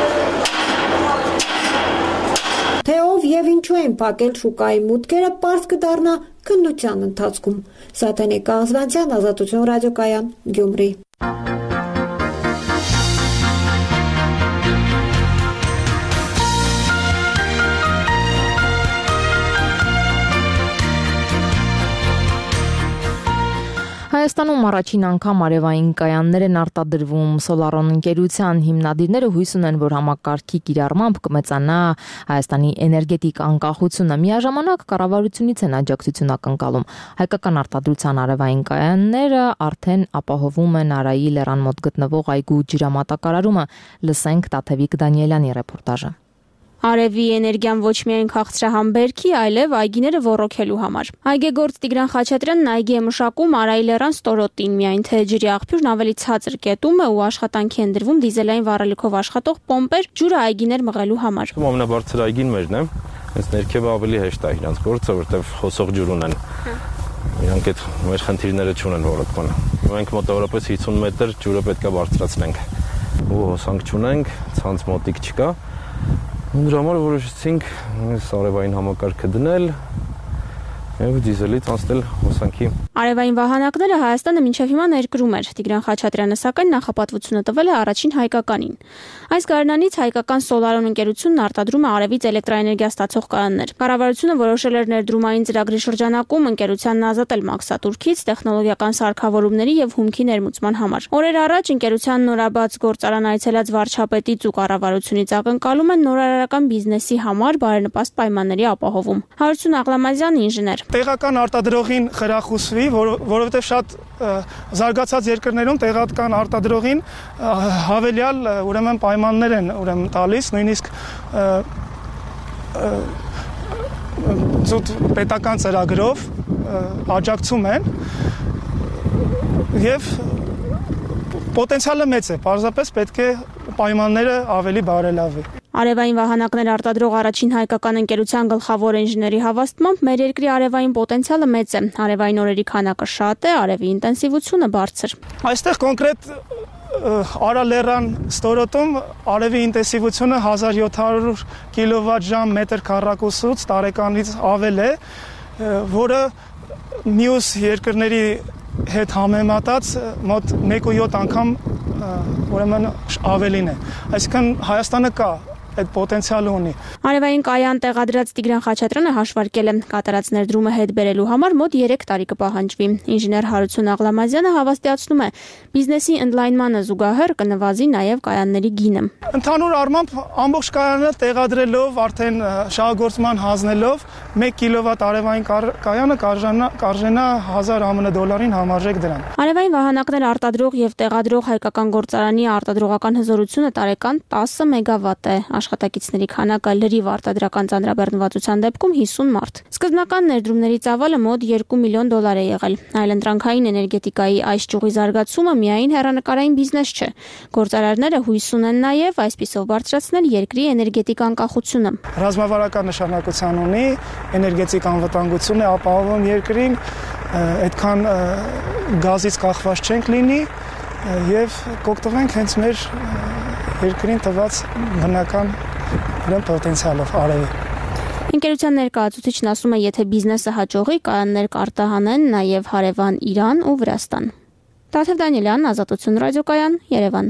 Թե ով եւ ինչու են փակել շուկայի մուտքերը, պարզ կդառնա քննության ընթացքում։ Սաթենիկ Կազվանցյան, Ազատություն ռադիոկայան, Գյումրի։ Հայաստանում առաջին անգամ արևային կայաններ են արտադրվում։ Սոլարոն ընկերության հիմնադիրները հույս ունեն, որ համակարգի կիրառմամբ կմեծանա Հայաստանի էներգետիկ անկախությունը։ Միաժամանակ կառավարությունից են աջակցություն ակնկալում։ Հայկական արտադրության արևային կայանները արդեն ապահովում են Արայի լեռան մոտ գտնվող այգու ջրամատակարարումը։ Լսենք Տաթևիկ Դանիելյանի ռեպորտաժը։ Արևի էներգիան ոչ միայն քաղցրահամբերքի, այլև այգիները ոռոգելու համար։ Այգեգործ Տիգրան Խաչատրյանն այգի է մշակում Արայի լեռան ստորոտին, միայն թե ջրի աղբյուրն ավելի ցածր կետում է ու աշխատանքի են դրվում դիզելային վառելիքով աշխատող պոմպեր ջուրը այգիներ մղելու համար։ Ամենաբարձր այգին մերն է, հենց ներքևը ավելի հեշտ է իրանց գործը, որտեղ հոսող ջուր ունեն։ Իրանք այդ մեր խնդիրները չունեն ոռոգման։ Մենք մոտավորապես հիսուն մետր ջուրը պետք է բարձրացնենք։ Ու հոսանք չունենք, ցանց մոտիկ չկա։ Դրա համար որոշեցինք արևային համակարգը դնել եւ դիզելից անցնել հոսանքի։ Արևային վահանակները Հայաստանը մինչև հիմա ներկրում էր։ Տիգրան Խաչատրյանը սակայն նախապատվությունը տվել է առաջին հայկականին։ Այս գարնանից հայկական Սոլարոն ընկերությունն արտադրում է արևից էլեկտրաէներգիա ստացող կայաններ։ Կառավարությունը որոշել էր ներդրումային ծրագրի շրջանակում ընկերությանն ազատել մաքսատուրքից տեխնոլոգիական սարքավորումների եւ հումքի ներմուծման համար։ Օրեր առաջ ընկերության նորաբաց գործարան այցելած վարչապետից ու կառավարությունից ակնկալում են նորարարական բիզնեսի համար բարենպաստ պայմանների ապահովում։ Հարություն Աղլամազյան, ինժեներ։ Տեղական արտադրողին խրախուսվի, որովհետև շատ զարգացած երկրներում տեղական արտադրողին հավելյալ ուրեմն պայմաններ են ուրեմն տալիս, նույնիսկ ծուտ պետական ծրագրով աջակցում են եւ պոտենցիալը մեծ է, պարզապես պետք է պայմանները ավելի բարելավի։ Արևային վահանակներ արտադրող առաջին հայկական ընկերության գլխավոր ինժեների հավաստմամբ մեր երկրի արևային պոտենցիալը մեծ է։ Արևային օրերի քանակը շատ է, արևի ինտենսիվությունը բարձր։ Այստեղ կոնկրետ Արա լեռան ստորոտում արևի ինտենսիվությունը հազար յոթ հարյուր կիլովատ-ժամ մետր քառակուսուց տարեկանից ավել է, որը մյուս երկրների հետ համեմատած մոտ մեկ կόμμα յոթ անգամ ուրեմն ավելին է։ Այսինքն Հայաստանը կա այդ պոտենցիալը ունի։ Արևային կայան տեղադրած Տիգրան Խաչատրյանը հաշվարկել է կատարած ներդրումը հետ բերելու համար մոտ երեք տարի կպահանջվի։ Ինժեներ Հարություն Աղլամազյանը հավաստիացնում է, բիզնեսի ընդլայնմանը զուգահեռ կնվազի նաև կայանների գինը։ Ընդհանուր առմամբ ամբողջ կայանը տեղադրելով, արդեն շահագործման հանձնելով մեկ կիլովատ արևային կայանը կարժենա հազար ԱՄՆ դոլարին համարժեք դրամ։ Արևային վահանակներ արտադրող եւ տեղադրող հայկական գործարանի արտադրողական հզորությունը տարեկան տասը մեգավատ է։ Աշխատակիցների քանակը լրիվ արտադրական ծանրաբեռնվածության դեպքում հիսուն մարդ։ Սկզբնական ներդրումների ծավալը մոտ երկու միլիոն դոլար է եղել։ Այլընտրանքային էներգետիկայի այս ճյուղի զարգացումը միայն հեռանկարային բիզնես չէ։ Գործարարները հույս ունեն նաև այսպիսով բարձրացնել երկրի էներգետիկ անկախությունը։ Ռազմավարական նշանակություն ունի, էներգետիկ անվտանգություն է ապահովում երկրին, այդքան գազից կախված չենք լինի եւ կօգտվենք հենց մեր երկրին տված բնական պոտենցիալով արևի։ Ընկերության ներկայացուցիչն ասում է, եթե բիզնեսը հաջողի, կայաններ կարտահանեն նաև հարևան Իրան ու Վրաստան։ Տաթև Դանիելյան, Ազատություն ռադիոկայան, Երևան։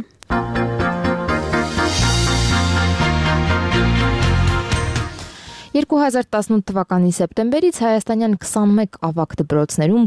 երկու հազար տասնութ թվականի սեպտեմբերից հայաստանյան քսանմեկ ավագ դպրոցներում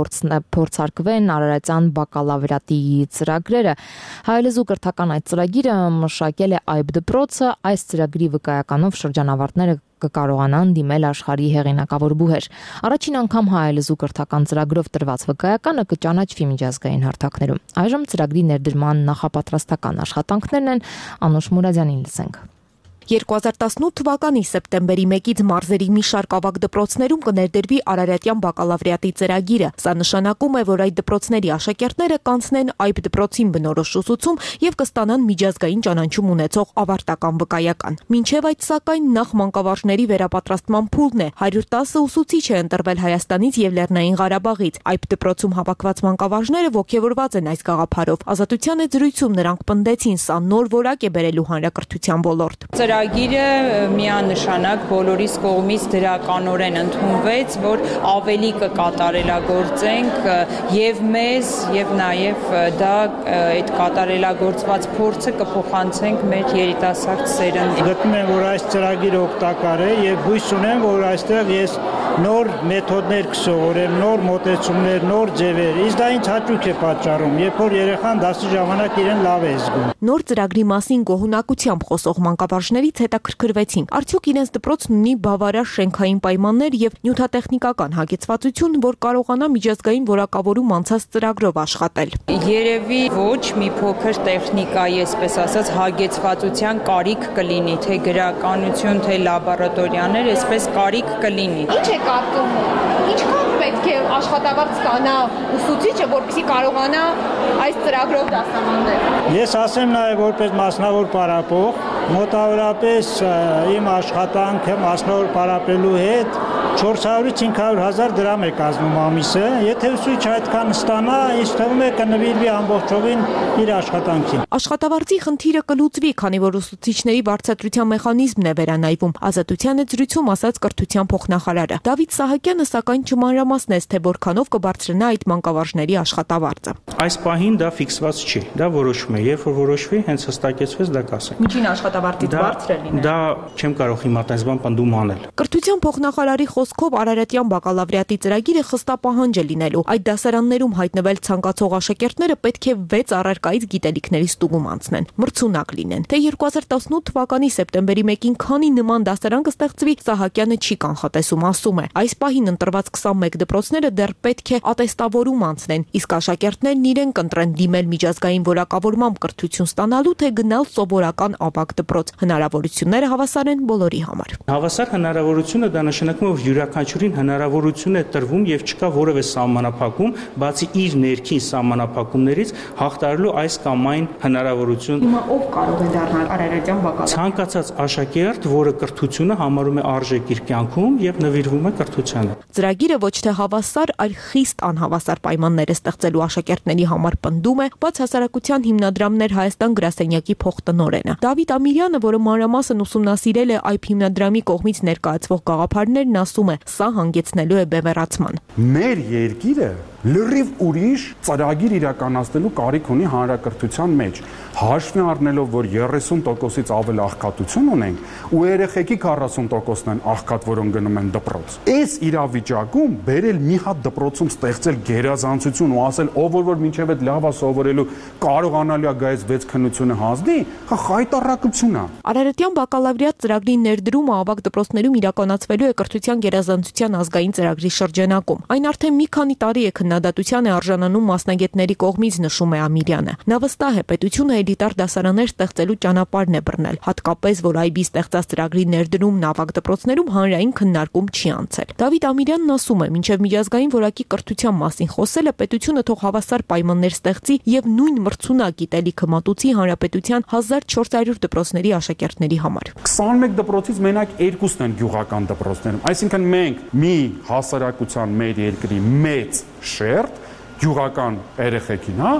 կփորձարկվեն արարատյան բակալավրիատի ծրագրերը։ Հայալեզու կրթական այդ ծրագիրը մշակել է այբ դպրոցը, այս ծրագրի վկայականով շրջանավարտները կկարողանան դիմել աշխարհի հեղինակավոր բուհեր։ Առաջին անգամ հայալեզու կրթական ծրագրով տրված վկայականը կճանաչվի միջազգային հարթակներում։ Այժմ ծրագրի ներդրման նախապատրաստական աշխատանքներն են, Անուշ Մուրադյանին լսենք։ երկու հազար տասնութ թվականի սեպտեմբերի մեկից մարզերի մի շարք ավագ դպրոցներում կներդրվի արարատյան բակալավրիատի ծրագիրը։ Սա նշանակում է, որ այդ դպրոցների աշակերտները կանցնեն այբ դպրոցին բնորոշ ուսուցում եւ կստանան միջազգային ճանաչում ունեցող ավարտական վկայական։ Մինչեւ այդ սակայն նախ մանկավարժների վերապատրաստման փուլն է։ հարյուր տասը ուսուցիչ է ընտրվել Հայաստանից եւ Լեռնային Ղարաբաղից։ Այբ դպրոցում հավաքված մանկավարժները ողջևորված են այս գաղափարով։ Ազատության է զրույցում նրանք պնդեցին, սա նոր որակ է բերելու հանրակրթության ոլորտ։ Ծրագիրը միանշանակ բոլորիս կողմից դրականորեն ընդունվեց, որ ավելի կկատարելագործենք եւ մեզ եւ նաեւ դա այդ կատարելագործված փորձը կփոխանցենք մեր երիտասարդ սերնդին։ Գտնում եմ, որ այս ծրագիրը օգտակար է եւ հույս ունեմ, որ այստեղ ես նոր մեթոդներ կսովորեմ, նոր մոտեցումներ, նոր ձևեր։ Իսկ դա ինձ հաճույք է պատճառում, երբ որ երեխան դասի ժամանակ իրեն լավ է զգում։ Նոր ծրագրի մասին գոհունակությամբ խոսող մանկավարժներից հետաքրքրվեցին։ Արդյոք իրենց դպրոցն ունի բավարար շենքային պայմաններ եւ նյութատեխնիկական հագեցվածություն, որ կարողանա միջազգային որակավորում անցած ծրագրով աշխատել։ Երևի ոչ, մի փոքր տեխնիկայի, այսպես ասած, հագեցվածության կարիք կլինի, թե գրականություն, թե լաբորատորիաներ, այսպես կարիք կլինի։ Ինչ է կարծում, ինչքան պետք է աշխատավարձ ստանա ուսուցիչը, որպեսզի կարողանա այս ծրագրով դասավանդել։ Ես ասեմ նաև որպես մասնավոր պարապող, մոտավորապես իմ աշխատանքը մասնավոր պարապելու հետ չորս հարյուրից հինգ հարյուր հազար դրամ է կազմում ամիսը։ Եթե ուսուցիչ այդքան ստանա, ինձ թվում է կնվիրվի ամբողջովին իր աշխատանքին։ Աշխատավարձի խնդիրը կլուծվի, քանի որ ուսուցիչների վարձատրության մեխանիզմն է վերանայվում։ Ազատության է զրույցում ասաց կրթության փոխնախարարը։ Դավիթ Սահակյանը սակայն չմանրամասնեց, թե որքանով կբարձրանա այդ մանկավարժների աշխատավարձը։ Այս պահին դա ֆիքսված չի, դա որոշվում է, երբ որ որոշվի, հենց հստակեցվեց դա կասենք։ Միջին աշխատավարձից բարձր է լինել։ Դա չեմ կարող հիմա այդպես բան պնդում անել։ Կրթության փոխնախարարի խոսքով արարատյան բակալավրիատի ծրագիրը խստապահանջ է լինելու։ Այդ դասարաններում հայտնվել ցանկացող աշակերտները պետք է վեց առարկայից գիտելիքների ստուգում անցնեն, մրցունակ լինեն։ Թե երկու հազար տասնութ թվականի սեպտեմբերի մեկին քանի նման դասարան կստեղծվի, Սահակյանը չի կանխատեսում, ասում է։ Այս պահին ընտրված քսանմեկ դպրոցները դեռ պետք է ատեստավորում անցնեն, իսկ աշակերտներն իրեն կընտրեն դիմել միջազգային որակավորմամբ կրթություն ստանալու, թե գնալ սովորական ավագ դպրոց։ Հնարավորությունները հավասար են բոլորի համար։ Հավասար հնարավորությունը դա նշանակում է, որ յուրաքանչյուրին հնարավորություն է տրվում եւ չկա որևէ սահմանափակում, բացի իր ներքին սահմանափակումներից հաղթարելու այս կամ այն հնարավորություն։ Հիմա ով կարող է դառնալ արարատյան բակալավր։ Ցանկացած աշակերտ, որը կրթությունը համարում է արժեք իր կյանքում եւ նվիրվում է կրթությանը։ Ծրագիրը ոչ թե հավասար, այլ խիստ անհավասար պայմաններ է ստեղծելու աշակերտների համար, պնդում է բաց հասարակության հիմնադրամներ Հայաստան գրասենյակի փոխտնօրենը։ Դավիթ Ամիրյանը, որը մանրամասն ուսումնասիրել է այբ հիմնադրամի կողմից ներկայացվող գաղափարներն, ասում է, սա հանգեցնելու է բևեռացման։ Մեր երկիրը լրիվ ուրիշ ծրագիր իրականացնելու կարիք ունի հանրակրթության մեջ, հաշվի առնելով, որ երեսուն տոկոսից ավել աղքատություն ունենք ու երեխեքի քառասուն տոկոսն են աղքատ, որոնք գնում են դպրոց։ Այս իրավիճակում բերել մի հատ դպրոցում ստեղծել գերազանցություն ու ասել, ով որ մինչև այդ լավ է սովորելու կարողանալու է գայից վեց քննությունը հանձնի, հա խայտարակություն է։ Արարատյան բակալավրիատ ծրագրի ներդրումը ավագ դպրոցներում իրականացվելու է կրթության գերազանցության ազգային ծրագրի շրջանակում։ Այն արդեն մի քանի տարի է քննադատության է արժանանում մասնագետների կողմից, նշում է Ամիրյանը։ Նա վստահ է, պետությունը էլիտար դասարաններ ստեղծելու ճանապարհն է բռնել, հատկապես որ այ բի ստեղծած ծրագրի ներդրումն ավագ դպրոցներում հանրային քննարկում չի անցել։ Դավիթ Ամիրյանն ասում է, մինչև միջազգային որակի կրթության մասին խոսելը պետությունը թող հավասար պայմաններ ստեղծի եւ նույն մրցունակ գիտելիքը մատուցի հանրապետության հազար չորս հարյուր դպրոցների աշակերտների համար։ քսանմեկ դպրոցից մենակ երկուսն են գյուղական դպրոցներում, այսինքն մենք մի հասարակության մեր երկրի մեծ շերտ գյուղական երեխեքին, հա,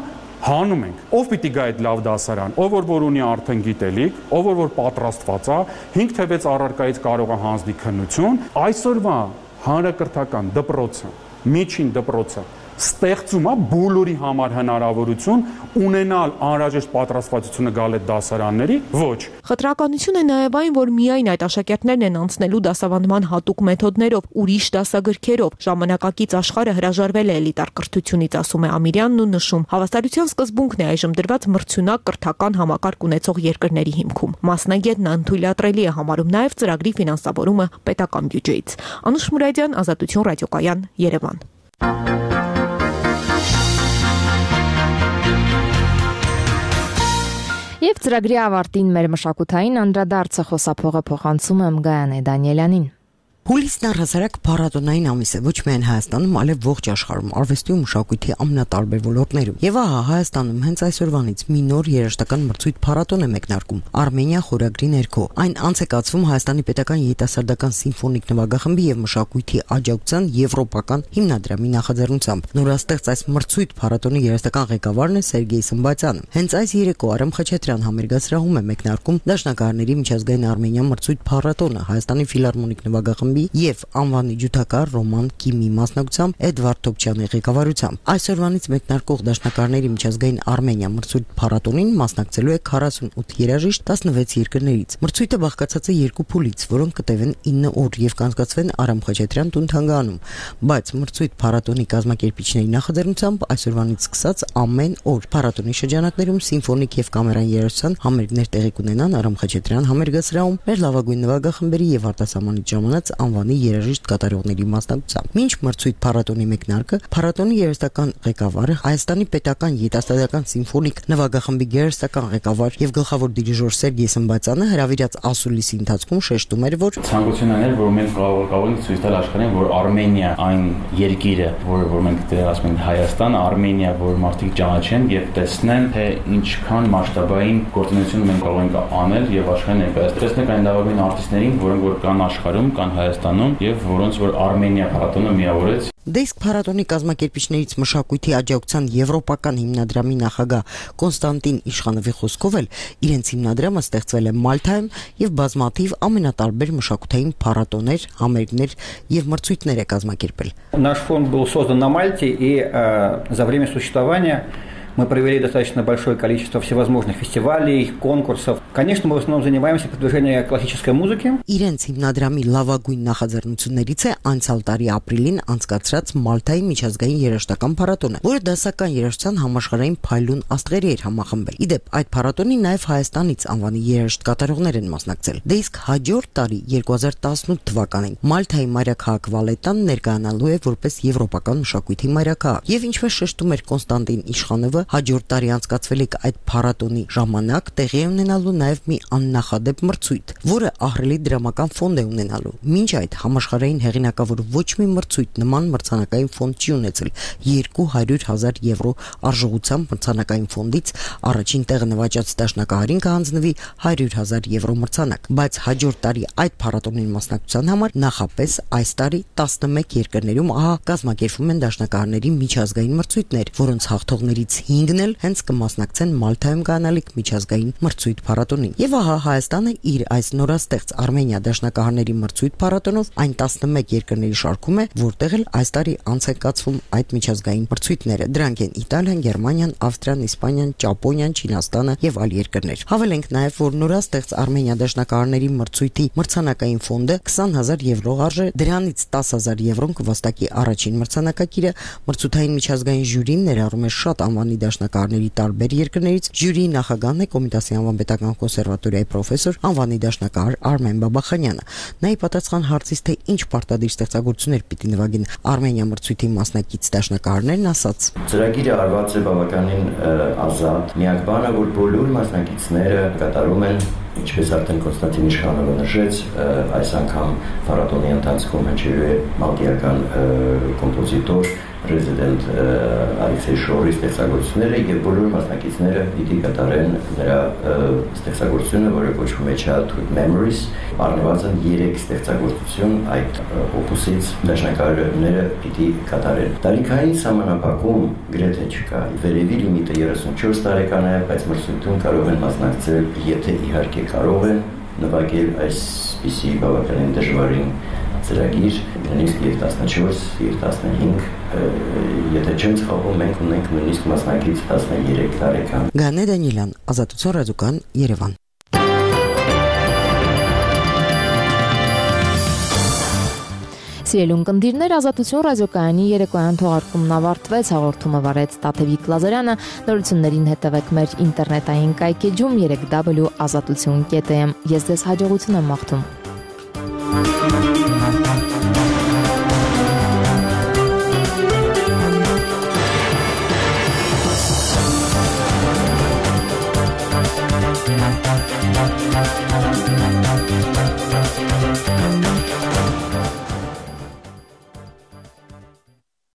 հանում ենք։ Ով պիտի գա այդ լավ դասարան, ով որ որ ունի արդեն գիտելիք, ով որ որ պատրաստված է, հինգ թե վեց առարկայից կարող է հանձնի քննություն, այսօրվա հանրակրթական դպրոցը, միջին դպրոցը ստեղծում է բոլորի համար հնարավորություն ունենալ անհրաժեշտ պատրաստվածությունը գալ այդ դասարանների, ոչ։ Խտրականություն է նաև այն, որ միայն այդ աշակերտներն են անցնելու դասավանդման հատուկ մեթոդներով, ուրիշ դասագրքերով։ Ժամանակակից աշխարհը հրաժարվել է էլիտար կրթությունից, ասում է Ամիրյանն ու նշում. հավաստարության սկզբունքն է այժմ դրված մրցունակ կրթական համակարգ ունեցող երկրների հիմքում։ Մասնագետն անթույլատրելի է համարում նաև ծրագրի ֆինանսավորումը պետական բյուջեից։ Անուշ Մուրադյան, Ազատություն ռադիոկայան, Երևան։ Եվ ծրագրի ավարտին մեր մշակութային անդրադարձը խոսափողը փոխանցում եմ Գայանե Դանիելյանին։ Հուլիսն առհասարակ փառատոնային ամիս է ոչ միայն Հայաստանում, այլև ողջ աշխարհում, արվեստի ու մշակույթի ամենատարբեր ոլորտներում։ Եվ ահա Հայաստանում հենց այսօրվանից մի նոր երաժշտական մրցույթ փառատոն է մեկնարկում Արմենիա խորագրի ներքո։ Այն անց է կացվում Հայաստանի պետական երիտասարդական սիմֆոնիկ նվագախմբի եւ մշակույթի աջակցության եվրոպական հիմնադրամի նախաձեռնությամբ։ Նորաստեղծ այս մրցույթ փառատոնի երաժշտական ղեկավարն է Սերգեյ Սմբացյանը։ Հենց այս երեկո Արամ Խաչատրյան համերգասրահում է մեկնարկում Դաշնակահարների միջազգային Արմենիա մրցույթ փառատոնը Հայաստանի ֆիլհարմոնիկ նվագախմբի եւ անվանի ջութակար Ռոման Կիմի մասնակցությամբ Էդվարդ Թոփչյանի ղեկավարությամբ այսօրվանից մեկնարկող Դաշնակահարների միջազգային Արմենիա մրցույթ փառատոնին մասնակցելու է քառասունութ երաժիշտ տասնվեց երկրներից։ Մրցույթը բաղկացած է երկու փուլից, որոնք կտևեն ինը օր եւ կանցկացվեն Արամ Խաչատրյան տուն-թանգարանում, բայց մրցույթ փառատոնի կազմակերպիչների նախաձեռնությամբ այսօրվանից սկսած ամեն օր փառատոնի շրջանակներում սիմֆոնիկ եւ կամերային երաժշտության համերգներ տեղի կունենան Արամ Խաչատրյան համերգասրահում, մեր լավագույն նվագախմբերի եւ արտասահմանից ժամանած անվանի երաժիշտ կատարողների մասնակցությամբ։ Մինչ մրցույթ փառատոնի մեկնարկը փառատոնի երաժշտական ղեկավարը Հայաստանի պետական երիտասարդական սիմֆոնիկ նվագախմբի երաժշտական ղեկավար եւ գլխավոր դիրիժոր Սերգեյ Սմբացյանը հրավիրած ասուլիսի ընթացքում շեշտում էր, որ ցանկությունն էր, որ մենք կարող ենք ցույց տալ աշխարհին, որ Արմենիա այն երկիրը, որը որ մենք դեռ ասում ենք Հայաստանը, Արմենիա, որ մարդիկ ճանաչեն եւ տեսնեն, թե ինչքան մասշտաբային գործունեություն մենք կարող ենք անել եւ աշխարհին ներկայացնել։ Տեսնենք այն լավագույն արտիստներին, որոնք որ կան աշխարհում, կան Հայաստանում եւ որոնց որ Արմենիա փառատոնը միավորեց։ Դեսկ փառատոնի կազմակերպիչներից մշակույթի աջակցության եվրոպական հիմնադրամի նախագահ Կոնստանտին Իշխանովի խոսքով էլ իրենց հիմնադրամը ստեղծվել է Մալթայում եւ բազմաթիվ ամենատարբեր մշակութային փառատոներ, համերգներ եւ մրցույթներ է кազմակերպել։ Наш фонд был создан на Мальте, и э, за время существования мы провели достаточно большое количество всевозможных фестивалей, конкурсов. Конечно, мы в основном занимаемся продвижением классической музыки. Իրենց հիմնադրամի լավագույն նախաձեռնություններից է անցյալ տարի ապրիլին անցկացրած Մալթայի միջազգային երաժշտական փառատոնը, որը դասական երաժշտության համաշխարհային փայլուն աստղերի էր համախմբել։ Իդեպ այդ փառատոնին նաև Հայաստանից անվանի երաժշտ կատարողներ են մասնակցել։ Դե իսկ հաջորդ տարի երկու հազար տասնութ թվականին Մալթայի մայրաքաղաք Վալետան ներկայանալու է որպես եվրոպական մշակույթի մայրաքաղաք։ Եվ ինչպես շեշտում էր Կոնստանտին Իշխանովը, հաջորդ տարի անցկացվելիք այդ փառատոնի ժամանակ տեղի է ունենալու նաև մի աննախադեպ մրցույթ, որը ահռելի դրամական ֆոնդ է ունենալու։ Մինչ այդ համաշխարհային հեղինակավոր ոչ մի մրցույթ նման մրցանակային ֆոնդ չի ունեցել։ երկու հարյուր հազար եվրո արժողությամբ մրցանակային ֆոնդից առաջին տեղը նվաճած Դաշնակահարին կհանձնվի հարյուր հազար եվրո մրցանակ, բայց հաջորդ տարի այդ փառատոնին մասնակցության համար նախապես այս տարի տասնմեկ երկրներում ահա կազմակերպվում են Դաշնակահարների միջազգային մրցույթներ, որոնց հաղթողներից հինգն էլ հենց կմասնակցեն Մալթայում կանալիք միջազգային մրցույթ փառատոնին։ Եվ ահա Հայաստանը իր այս նորաստեղծ Արմենիա Դաշնակահարների մրցույթ փառատոնով այն տասնմեկ երկրների շարքում է, որտեղ էլ այս տարի անց է կացվում այդ միջազգային մրցույթները։ Դրանք են Իտալիան, Գերմանիան, Ավստրիան, Իսպանիան, Ճապոնիան, Չինաստանը եւ այլ երկրներ։ Հավելենք նաեւ, որ նորաստեղծ Արմենիա Դաշնակահարների մրցույթի մրցանակային ֆոնդը քսան հազար եվրո արժե, դրանից տասը հազար եվրոն կվաստակի առաջին մրցանակակիրը։ Մրցութային միջազգային ժյուրին ներառում է շատ անվանի դաշնակահարների տարբեր երկրներից։ Ժյուրիի նախագահն է Կոմիտասի անվան պետական կոնսերվատորիայի պրոֆեսոր, անվանի դաշնակահար Արմեն Բաբախանյանը։ Նա ի պատասխան հարցից, թե ինչ պարտադիր ստեղծագործություններ պիտի նվագեն Արմենիա մրցույթի մասնակից դաշնակահարներն, ասաց. Ծրագիրը արված է բավականին ազատ։ Միակ բանը, որ բոլոր մասնակիցները կատարում են Ինչպես արդեն Կոնստանտին Իշխանովը նշեց, այս անգամ փառատոնի ընթացքում հնչելու է մալտիական կոմպոզիտոր ռեզիդենտ Ալեքսեյ Շորի ստեղծագործությունները եւ բոլոր մասնակիցները պիտի կատարեն նրա ստեղծագործությունը, որը կոչվում է Childhood Memories, առնվազն երեք ստեղծագործություն այդ օպուսից դաշնակահարները պիտի կատարեն։ Տարիքային սահմանափակում գրեթե չկա։ Վերևի լիմիտը երեսունչորս տարեկան է, բայց մրցույթում կարող են մասնակցել, եթե իհարկե կարող են նվագել այսպիսի բավականին դժվարին ծրագիր, նույնիսկ եւ տասնչորս, եւ տասնհինգ, եթե չեմ սխալվում, մենք ունենք նույնիսկ մասնակից տասներեք տարեկան։ Գանե Դանիելյան, Ազատություն ռադիոկան, Երևան։ Սիրելուն կնդիրներ, Ազատություն ռադիոկայանի երեկոյան թողարկումն ավարտվեց, հաղորդումը վարեց Տաթևիկ Լազարյանը, նորություններին հետևեք մեր ինտերնետային կայքեջում երեք w ազատություն կետ am։ Ես ձեզ հաջողություն եմ մաղթում։